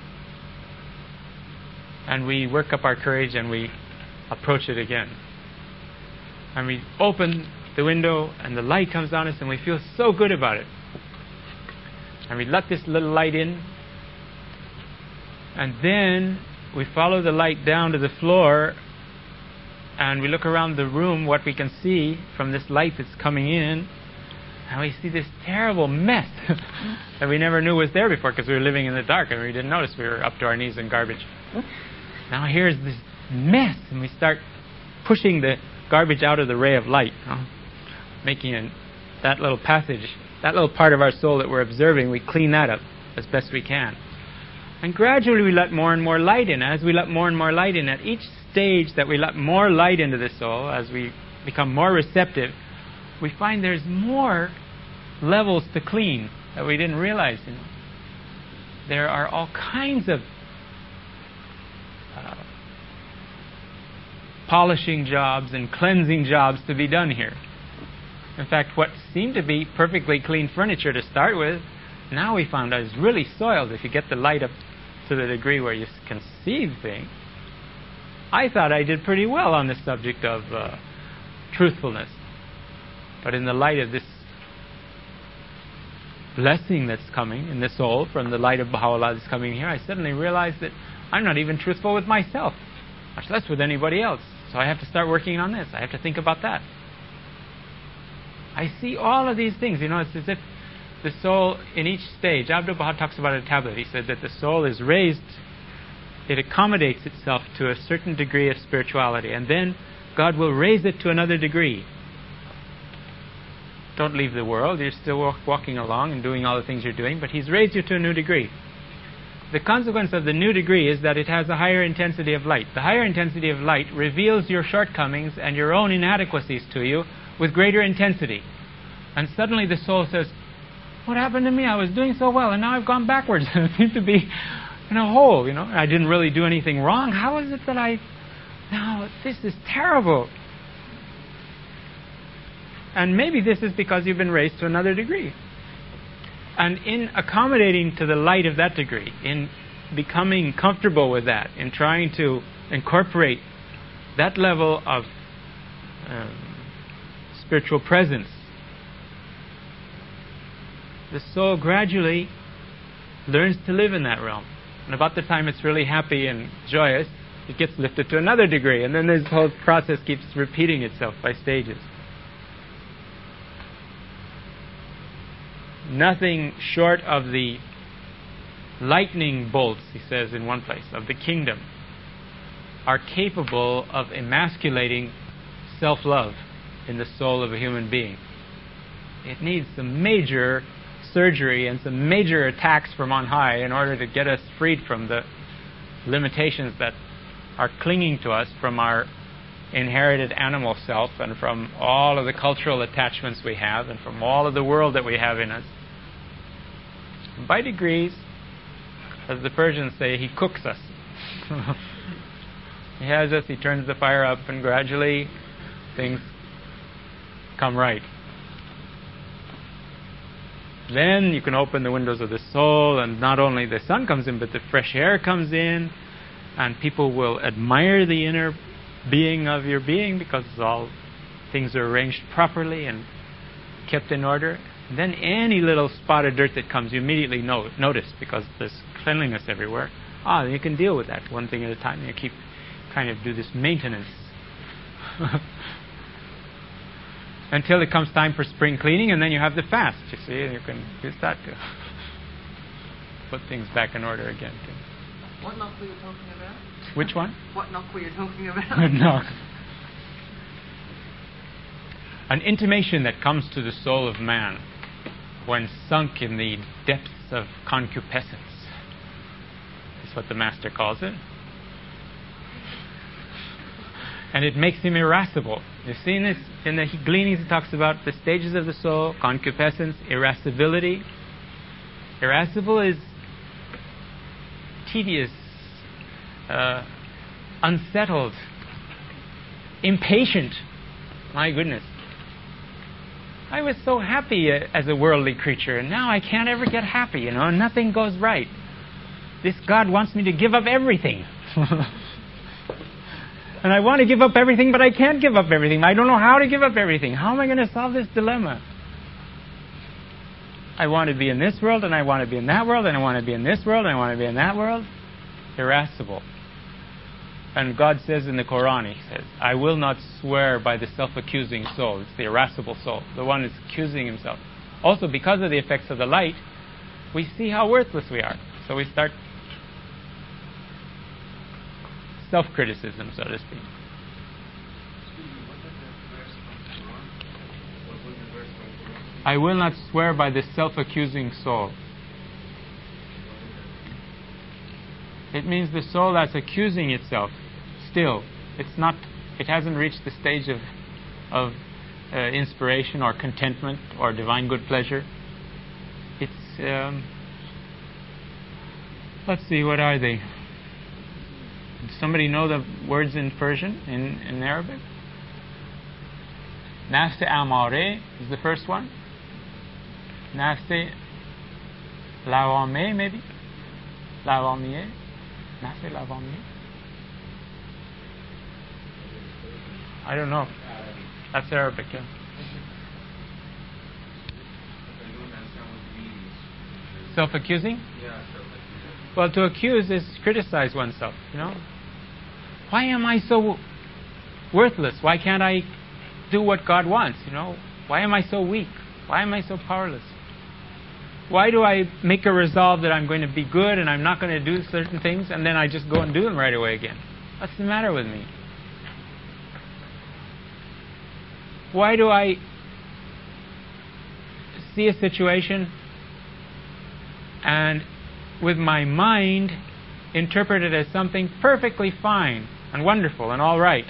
And we work up our courage and we approach it again. And we open the window and the light comes on us and we feel so good about it. And we let this little light in. And then we follow the light down to the floor and we look around the room, what we can see from this light that's coming in, and we see this terrible mess that we never knew was there before because we were living in the dark and we didn't notice we were up to our knees in garbage. Now here's this mess, and we start pushing the garbage out of the ray of light, making that little passage, that little part of our soul that we're observing, we clean that up as best we can. And gradually we let more and more light in. As we let more and more light in, at each stage that we let more light into the soul, as we become more receptive, we find there's more levels to clean that we didn't realize. There are all kinds of polishing jobs and cleansing jobs to be done here. In fact, what seemed to be perfectly clean furniture to start with, now we found out is really soiled if you get the light up to the degree where you can see things. I thought I did pretty well on the subject of truthfulness. But in the light of this blessing that's coming in the soul from the light of Baha'u'llah that's coming here, I suddenly realized that I'm not even truthful with myself, much less with anybody else. So I have to start working on this. I have to think about that. I see all of these things. It's as if the soul in each stage, Abdu'l-Baha talks about a tablet. He said that the soul is raised, it accommodates itself to a certain degree of spirituality, and then God will raise it to another degree. Don't leave the world. You're still walking along and doing all the things you're doing, but He's raised you to a new degree. The consequence of the new degree is that it has a higher intensity of light. The higher intensity of light reveals your shortcomings and your own inadequacies to you with greater intensity. And suddenly the soul says, what happened to me? I was doing so well, and now I've gone backwards. I seem to be in a hole, I didn't really do anything wrong. How is it that now this is terrible. And maybe this is because you've been raised to another degree. And in accommodating to the light of that degree, in becoming comfortable with that, in trying to incorporate that level of spiritual presence, the soul gradually learns to live in that realm. And about the time it's really happy and joyous, it gets lifted to another degree. And then this whole process keeps repeating itself by stages. Nothing short of the lightning bolts, he says in one place, of the kingdom are capable of emasculating self-love in the soul of a human being. It needs some major surgery and some major attacks from on high in order to get us freed from the limitations that are clinging to us from our inherited animal self and from all of the cultural attachments we have and from all of the world that we have in us. By degrees, as the Persians say, He cooks us. He has us, He turns the fire up, and gradually things come right. Then you can open the windows of the soul, and not only the sun comes in, but the fresh air comes in, and people will admire the inner being of your being because all things are arranged properly and kept in order. And then any little spot of dirt that comes, you immediately notice because there's cleanliness everywhere. You can deal with that one thing at a time. You keep kind of do this maintenance until it comes time for spring cleaning, and then you have the fast, you see, and you can use that to put things back in order again. What knock were you talking about? Which one? What knock were you talking about? Good knock. An intimation that comes to the soul of man when sunk in the depths of concupiscence is what the Master calls it. And it makes him irascible. You've seen this in the Gleanings. He talks about the stages of the soul: concupiscence, irascibility. Irascible is tedious, unsettled, impatient. My goodness. I was so happy as a worldly creature, and now I can't ever get happy, nothing goes right. This God wants me to give up everything. And I want to give up everything, but I can't give up everything. I don't know how to give up everything. How am I going to solve this dilemma? I want to be in this world, and I want to be in that world, and I want to be in this world, and I want to be in that world. Irascible. And God says in the Quran, He says, I will not swear by the self-accusing soul. It's the irascible soul, the one who's accusing himself. Also, because of the effects of the light, we see how worthless we are. So we start self-criticism, so to speak. I will not swear by the self-accusing soul. It means the soul that's accusing itself still. It hasn't reached the stage of inspiration or contentment or divine good pleasure. It's, let's see, what are they? Does somebody know the words in Persian, in Arabic? Nafs amare is the first one. Nafs lawame, maybe? Lawamiye? Nafs lawamiye? I don't know. That's Arabic, yeah. Self-accusing? Yeah, self-accusing. Well, to accuse is criticize oneself, you know. Why am I so worthless? Why can't I do what God wants, you know? Why am I so weak? Why am I so powerless? Why do I make a resolve that I'm going to be good and I'm not going to do certain things and then I just go and do them right away again? What's the matter with me? Why do I see a situation and with my mind interpret it as something perfectly fine and wonderful and all right?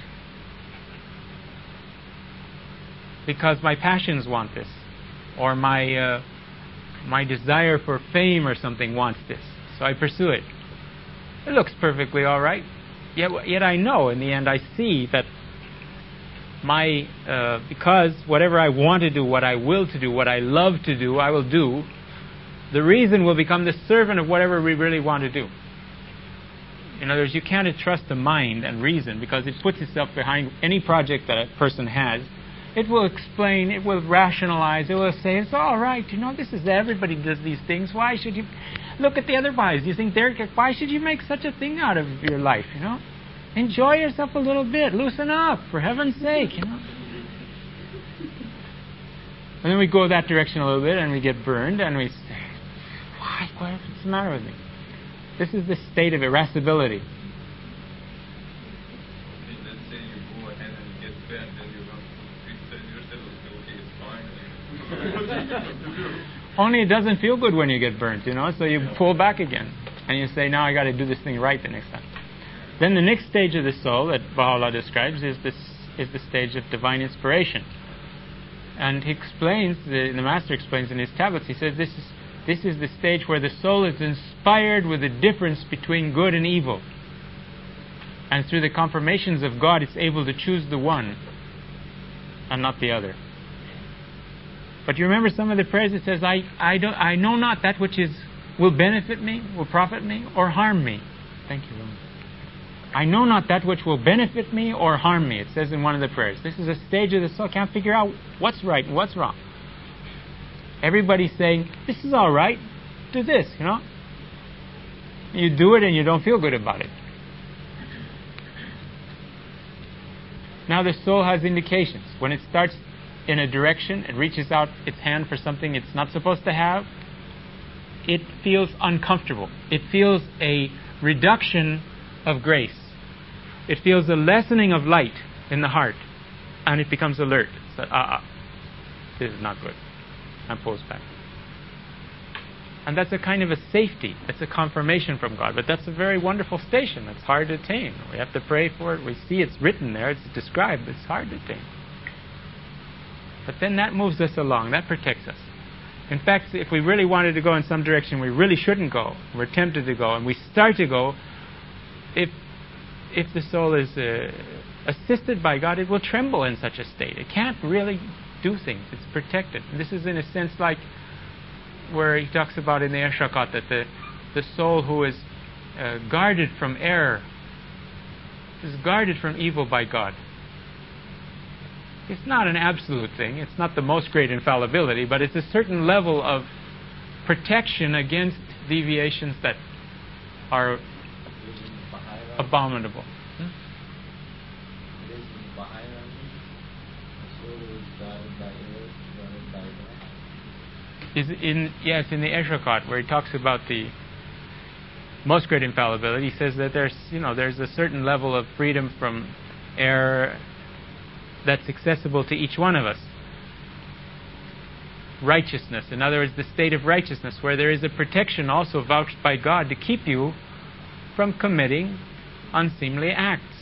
Because my passions want this, or my desire for fame or something wants this, so I pursue it. It looks perfectly all right, yet I know in the end, I see that because whatever I want to do, what I will to do, what I love to do, I will do. The reason will become the servant of whatever we really want to do. In other words, you can't trust the mind and reason because it puts itself behind any project that a person has. It will explain, it will rationalize, it will say, it's all right, you know, this is, everybody does these things. Why should you look at the other guys? Do you think why should you make such a thing out of your life, you know? Enjoy yourself a little bit, loosen up, for heaven's sake, you know. And then we go that direction a little bit and we get burned and we say, what's the matter with me? This is the state of irascibility. Let's say you go ahead and get bent, then you're going to criticize yourself, okay, it's fine. Only it doesn't feel good when you get burnt, you know, so you pull back again. And you say, now I got to do this thing right the next time. Then the next stage of the soul that Baha'u'llah describes is the stage of divine inspiration. And he explains, the Master explains in his tablets, he says this is the stage where the soul is inspired with the difference between good and evil. And through the confirmations of God, it's able to choose the one and not the other. But you remember some of the prayers, it says, I know not that which will benefit me, will profit me, or harm me. Thank you, Lord. I know not that which will benefit me or harm me, it says in one of the prayers. This is a stage of the soul, can't figure out what's right and what's wrong. Everybody's saying, this is all right, do this, you know. You do it and you don't feel good about it. Now the soul has indications. When it starts in a direction, it reaches out its hand for something it's not supposed to have, it feels uncomfortable. It feels a reduction of grace. It feels a lessening of light in the heart, and it becomes alert. So, this is not good. And pulls back. And that's a kind of a safety. That's a confirmation from God. But that's a very wonderful station. It's hard to attain. We have to pray for it. We see it's written there. It's described. But it's hard to attain. But then that moves us along. That protects us. In fact, if we really wanted to go in some direction we really shouldn't go, we're tempted to go, and we start to go, if the soul is assisted by God, it will tremble in such a state. It can't really do things. It's protected. And this is in a sense like where he talks about in the Ishaqat that the soul who is guarded from error is guarded from evil by God. It's not an absolute thing. It's not the most great infallibility, but it's a certain level of protection against deviations that are abominable. of a hierarchy. The soul is guided by earth, guided by God. In the Eshrakot, where he talks about the most great infallibility, he says that there's a certain level of freedom from error that's accessible to each one of us. Righteousness, in other words, the state of righteousness, where there is a protection also vouched by God to keep you from committing unseemly acts.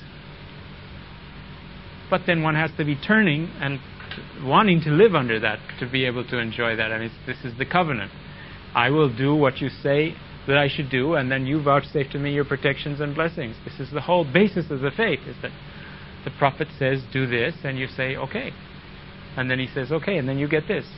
But then one has to be turning and wanting to live under that to be able to enjoy that. I mean, this is the covenant. I will do what you say that I should do, and then you vouchsafe to me your protections and blessings. This is the whole basis of the faith, is that the prophet says, do this, and you say, okay. And then he says, okay, and then you get this.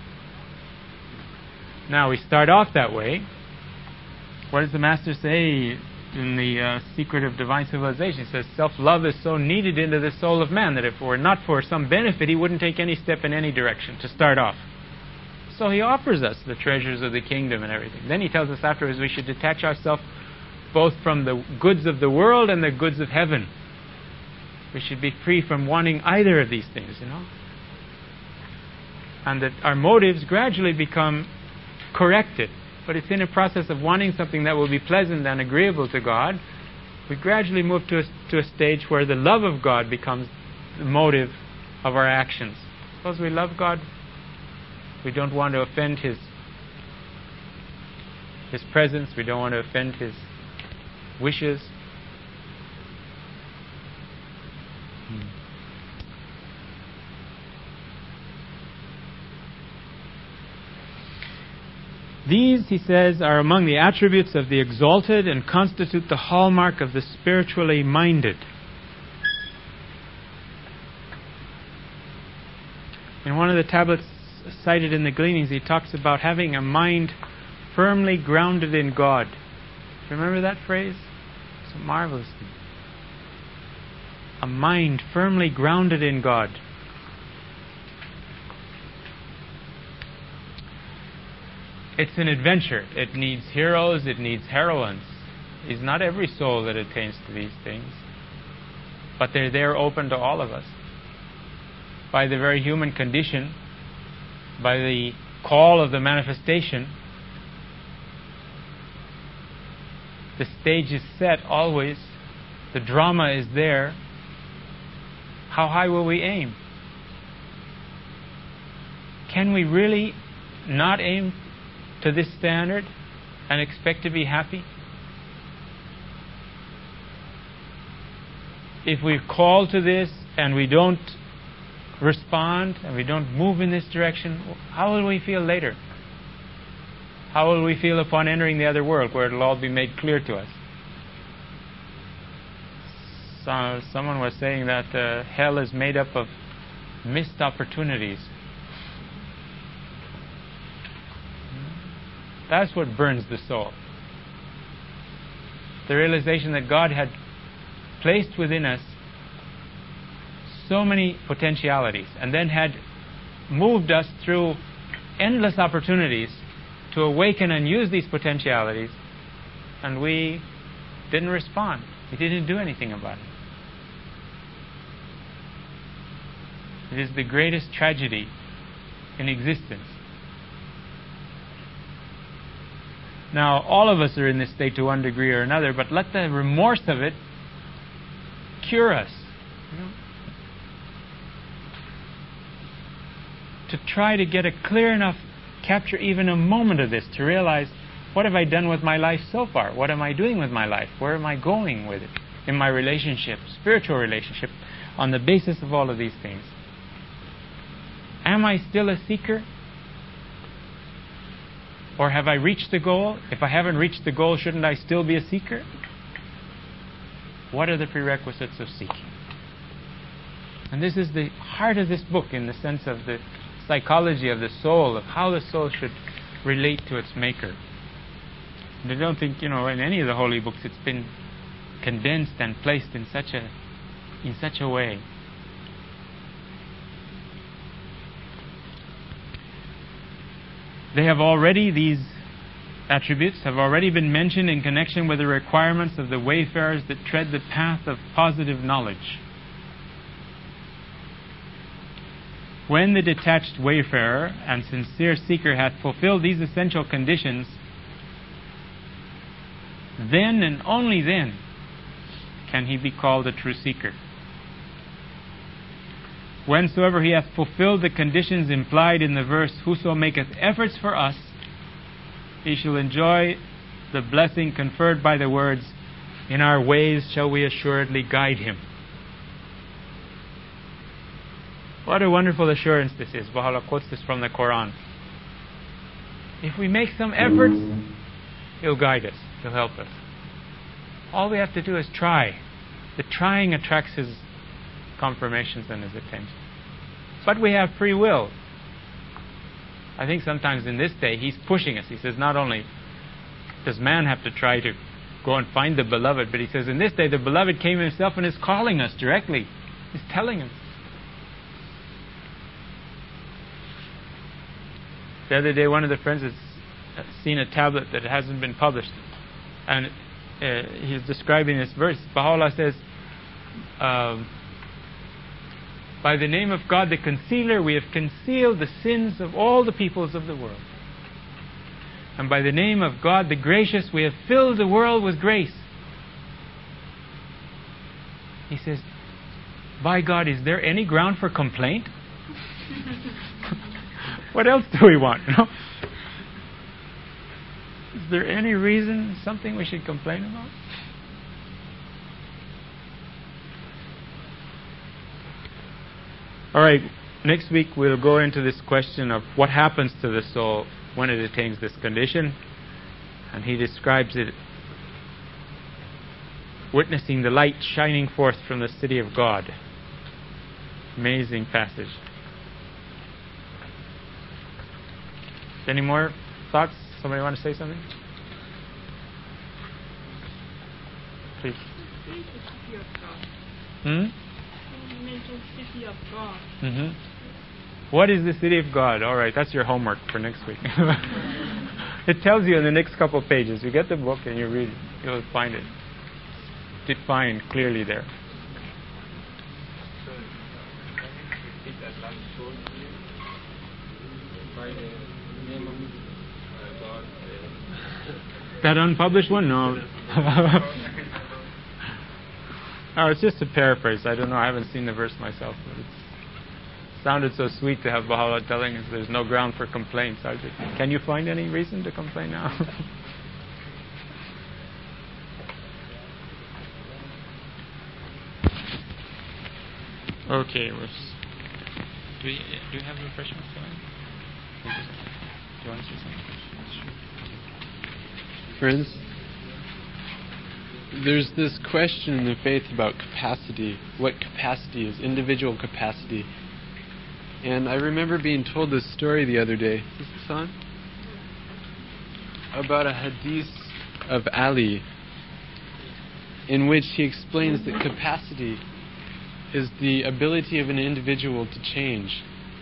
Now, we start off that way. What does the Master say in the Secret of Divine Civilization? He says, self-love is so kneaded into the soul of man that if it were not for some benefit, he wouldn't take any step in any direction to start off. So he offers us the treasures of the kingdom and everything. Then he tells us afterwards we should detach ourselves both from the goods of the world and the goods of heaven. We should be free from wanting either of these things, And that our motives gradually become corrected. But it's in a process of wanting something that will be pleasant and agreeable to God. We gradually move to a stage where the love of God becomes the motive of our actions. Because we love God, we don't want to offend His presence, we don't want to offend His wishes. These, he says, are among the attributes of the exalted and constitute the hallmark of the spiritually minded. In one of the tablets cited in the Gleanings, he talks about having a mind firmly grounded in God. Remember that phrase? It's a marvelous thing. A mind firmly grounded in God. It's an adventure. It needs heroes, it needs heroines. It's not every soul that attains to these things. But they're there open to all of us. By the very human condition, by the call of the manifestation, the stage is set always. The drama is there. How high will we aim? Can we really not aim to this standard and expect to be happy? If we're called to this and we don't respond and we don't move in this direction, how will we feel later? How will we feel upon entering the other world where it'll all be made clear to us? Someone was saying that hell is made up of missed opportunities. That's what burns the soul. The realization that God had placed within us so many potentialities and then had moved us through endless opportunities to awaken and use these potentialities, and we didn't respond. We didn't do anything about it. It is the greatest tragedy in existence. Now, all of us are in this state to one degree or another, but let the remorse of it cure us. To try to get a clear enough, capture even a moment of this, to realize, what have I done with my life so far? What am I doing with my life? Where am I going with it? In my relationship, spiritual relationship, on the basis of all of these things. Am I still a seeker? Or have I reached the goal? If I haven't reached the goal, shouldn't I still be a seeker? What are the prerequisites of seeking? And this is the heart of this book in the sense of the psychology of the soul, of how the soul should relate to its maker. And I don't think, in any of the holy books it's been condensed and placed in such a way. These attributes have already been mentioned in connection with the requirements of the wayfarers that tread the path of positive knowledge. When the detached wayfarer and sincere seeker hath fulfilled these essential conditions, then and only then can he be called a true seeker. Whensoever he hath fulfilled the conditions implied in the verse, whoso maketh efforts for us, he shall enjoy the blessing conferred by the words, in our ways shall we assuredly guide him. What a wonderful assurance this is. Baha'u'llah quotes this from the Quran. If we make some efforts, He'll guide us. He'll help us. All we have to do is try. The trying attracts His confirmations and His attention. But we have free will. I think sometimes in this day He's pushing us. He says not only does man have to try to go and find the beloved, but He says in this day the beloved came Himself and is calling us directly. He's telling us. The other day, one of the friends has seen a tablet that hasn't been published, and he's describing this verse. Baha'u'llah says, by the name of God the Concealer, we have concealed the sins of all the peoples of the world. And by the name of God the Gracious, we have filled the world with grace. He says, by God, is there any ground for complaint? What else do we want? You know? Is there any reason, something we should complain about? Alright, next week we'll go into this question of what happens to the soul when it attains this condition. And he describes it witnessing the light shining forth from the city of God. Amazing passage. Any more thoughts? Somebody want to say something? Please. The city of God. Hmm? You mentioned city of God. Mm-hmm. What is the city of God? All right, that's your homework for next week. It tells you in the next couple of pages. You get the book and you read it. You'll find it defined clearly there. So, can you repeat that last quote, please? By the name of God. That unpublished one? No. Oh, it's just a paraphrase. I don't know. I haven't seen the verse myself. But it sounded so sweet to have Baha'u'llah telling us there's no ground for complaints. Can you find any reason to complain now? Okay. Do you have refreshments tonight? Do you want to say something? Friends, there's this question in the faith about capacity. What capacity is? Individual capacity. And I remember being told this story the other day. Is this on? About a hadith of Ali, in which he explains that capacity is the ability of an individual to change.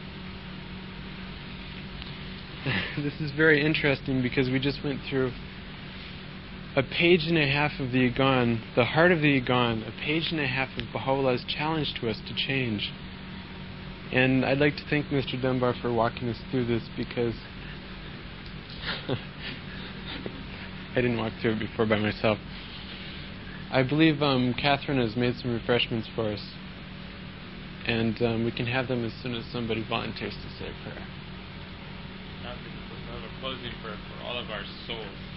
This is very interesting because we just went through a page and a half of the Igan, the heart of the Igan, a page and a half of Baha'u'llah's challenge to us to change. And I'd like to thank Mr. Dunbar for walking us through this because I didn't walk through it before by myself. I believe Catherine has made some refreshments for us. And we can have them as soon as somebody volunteers to say a prayer. We'll have a closing prayer for all of our souls.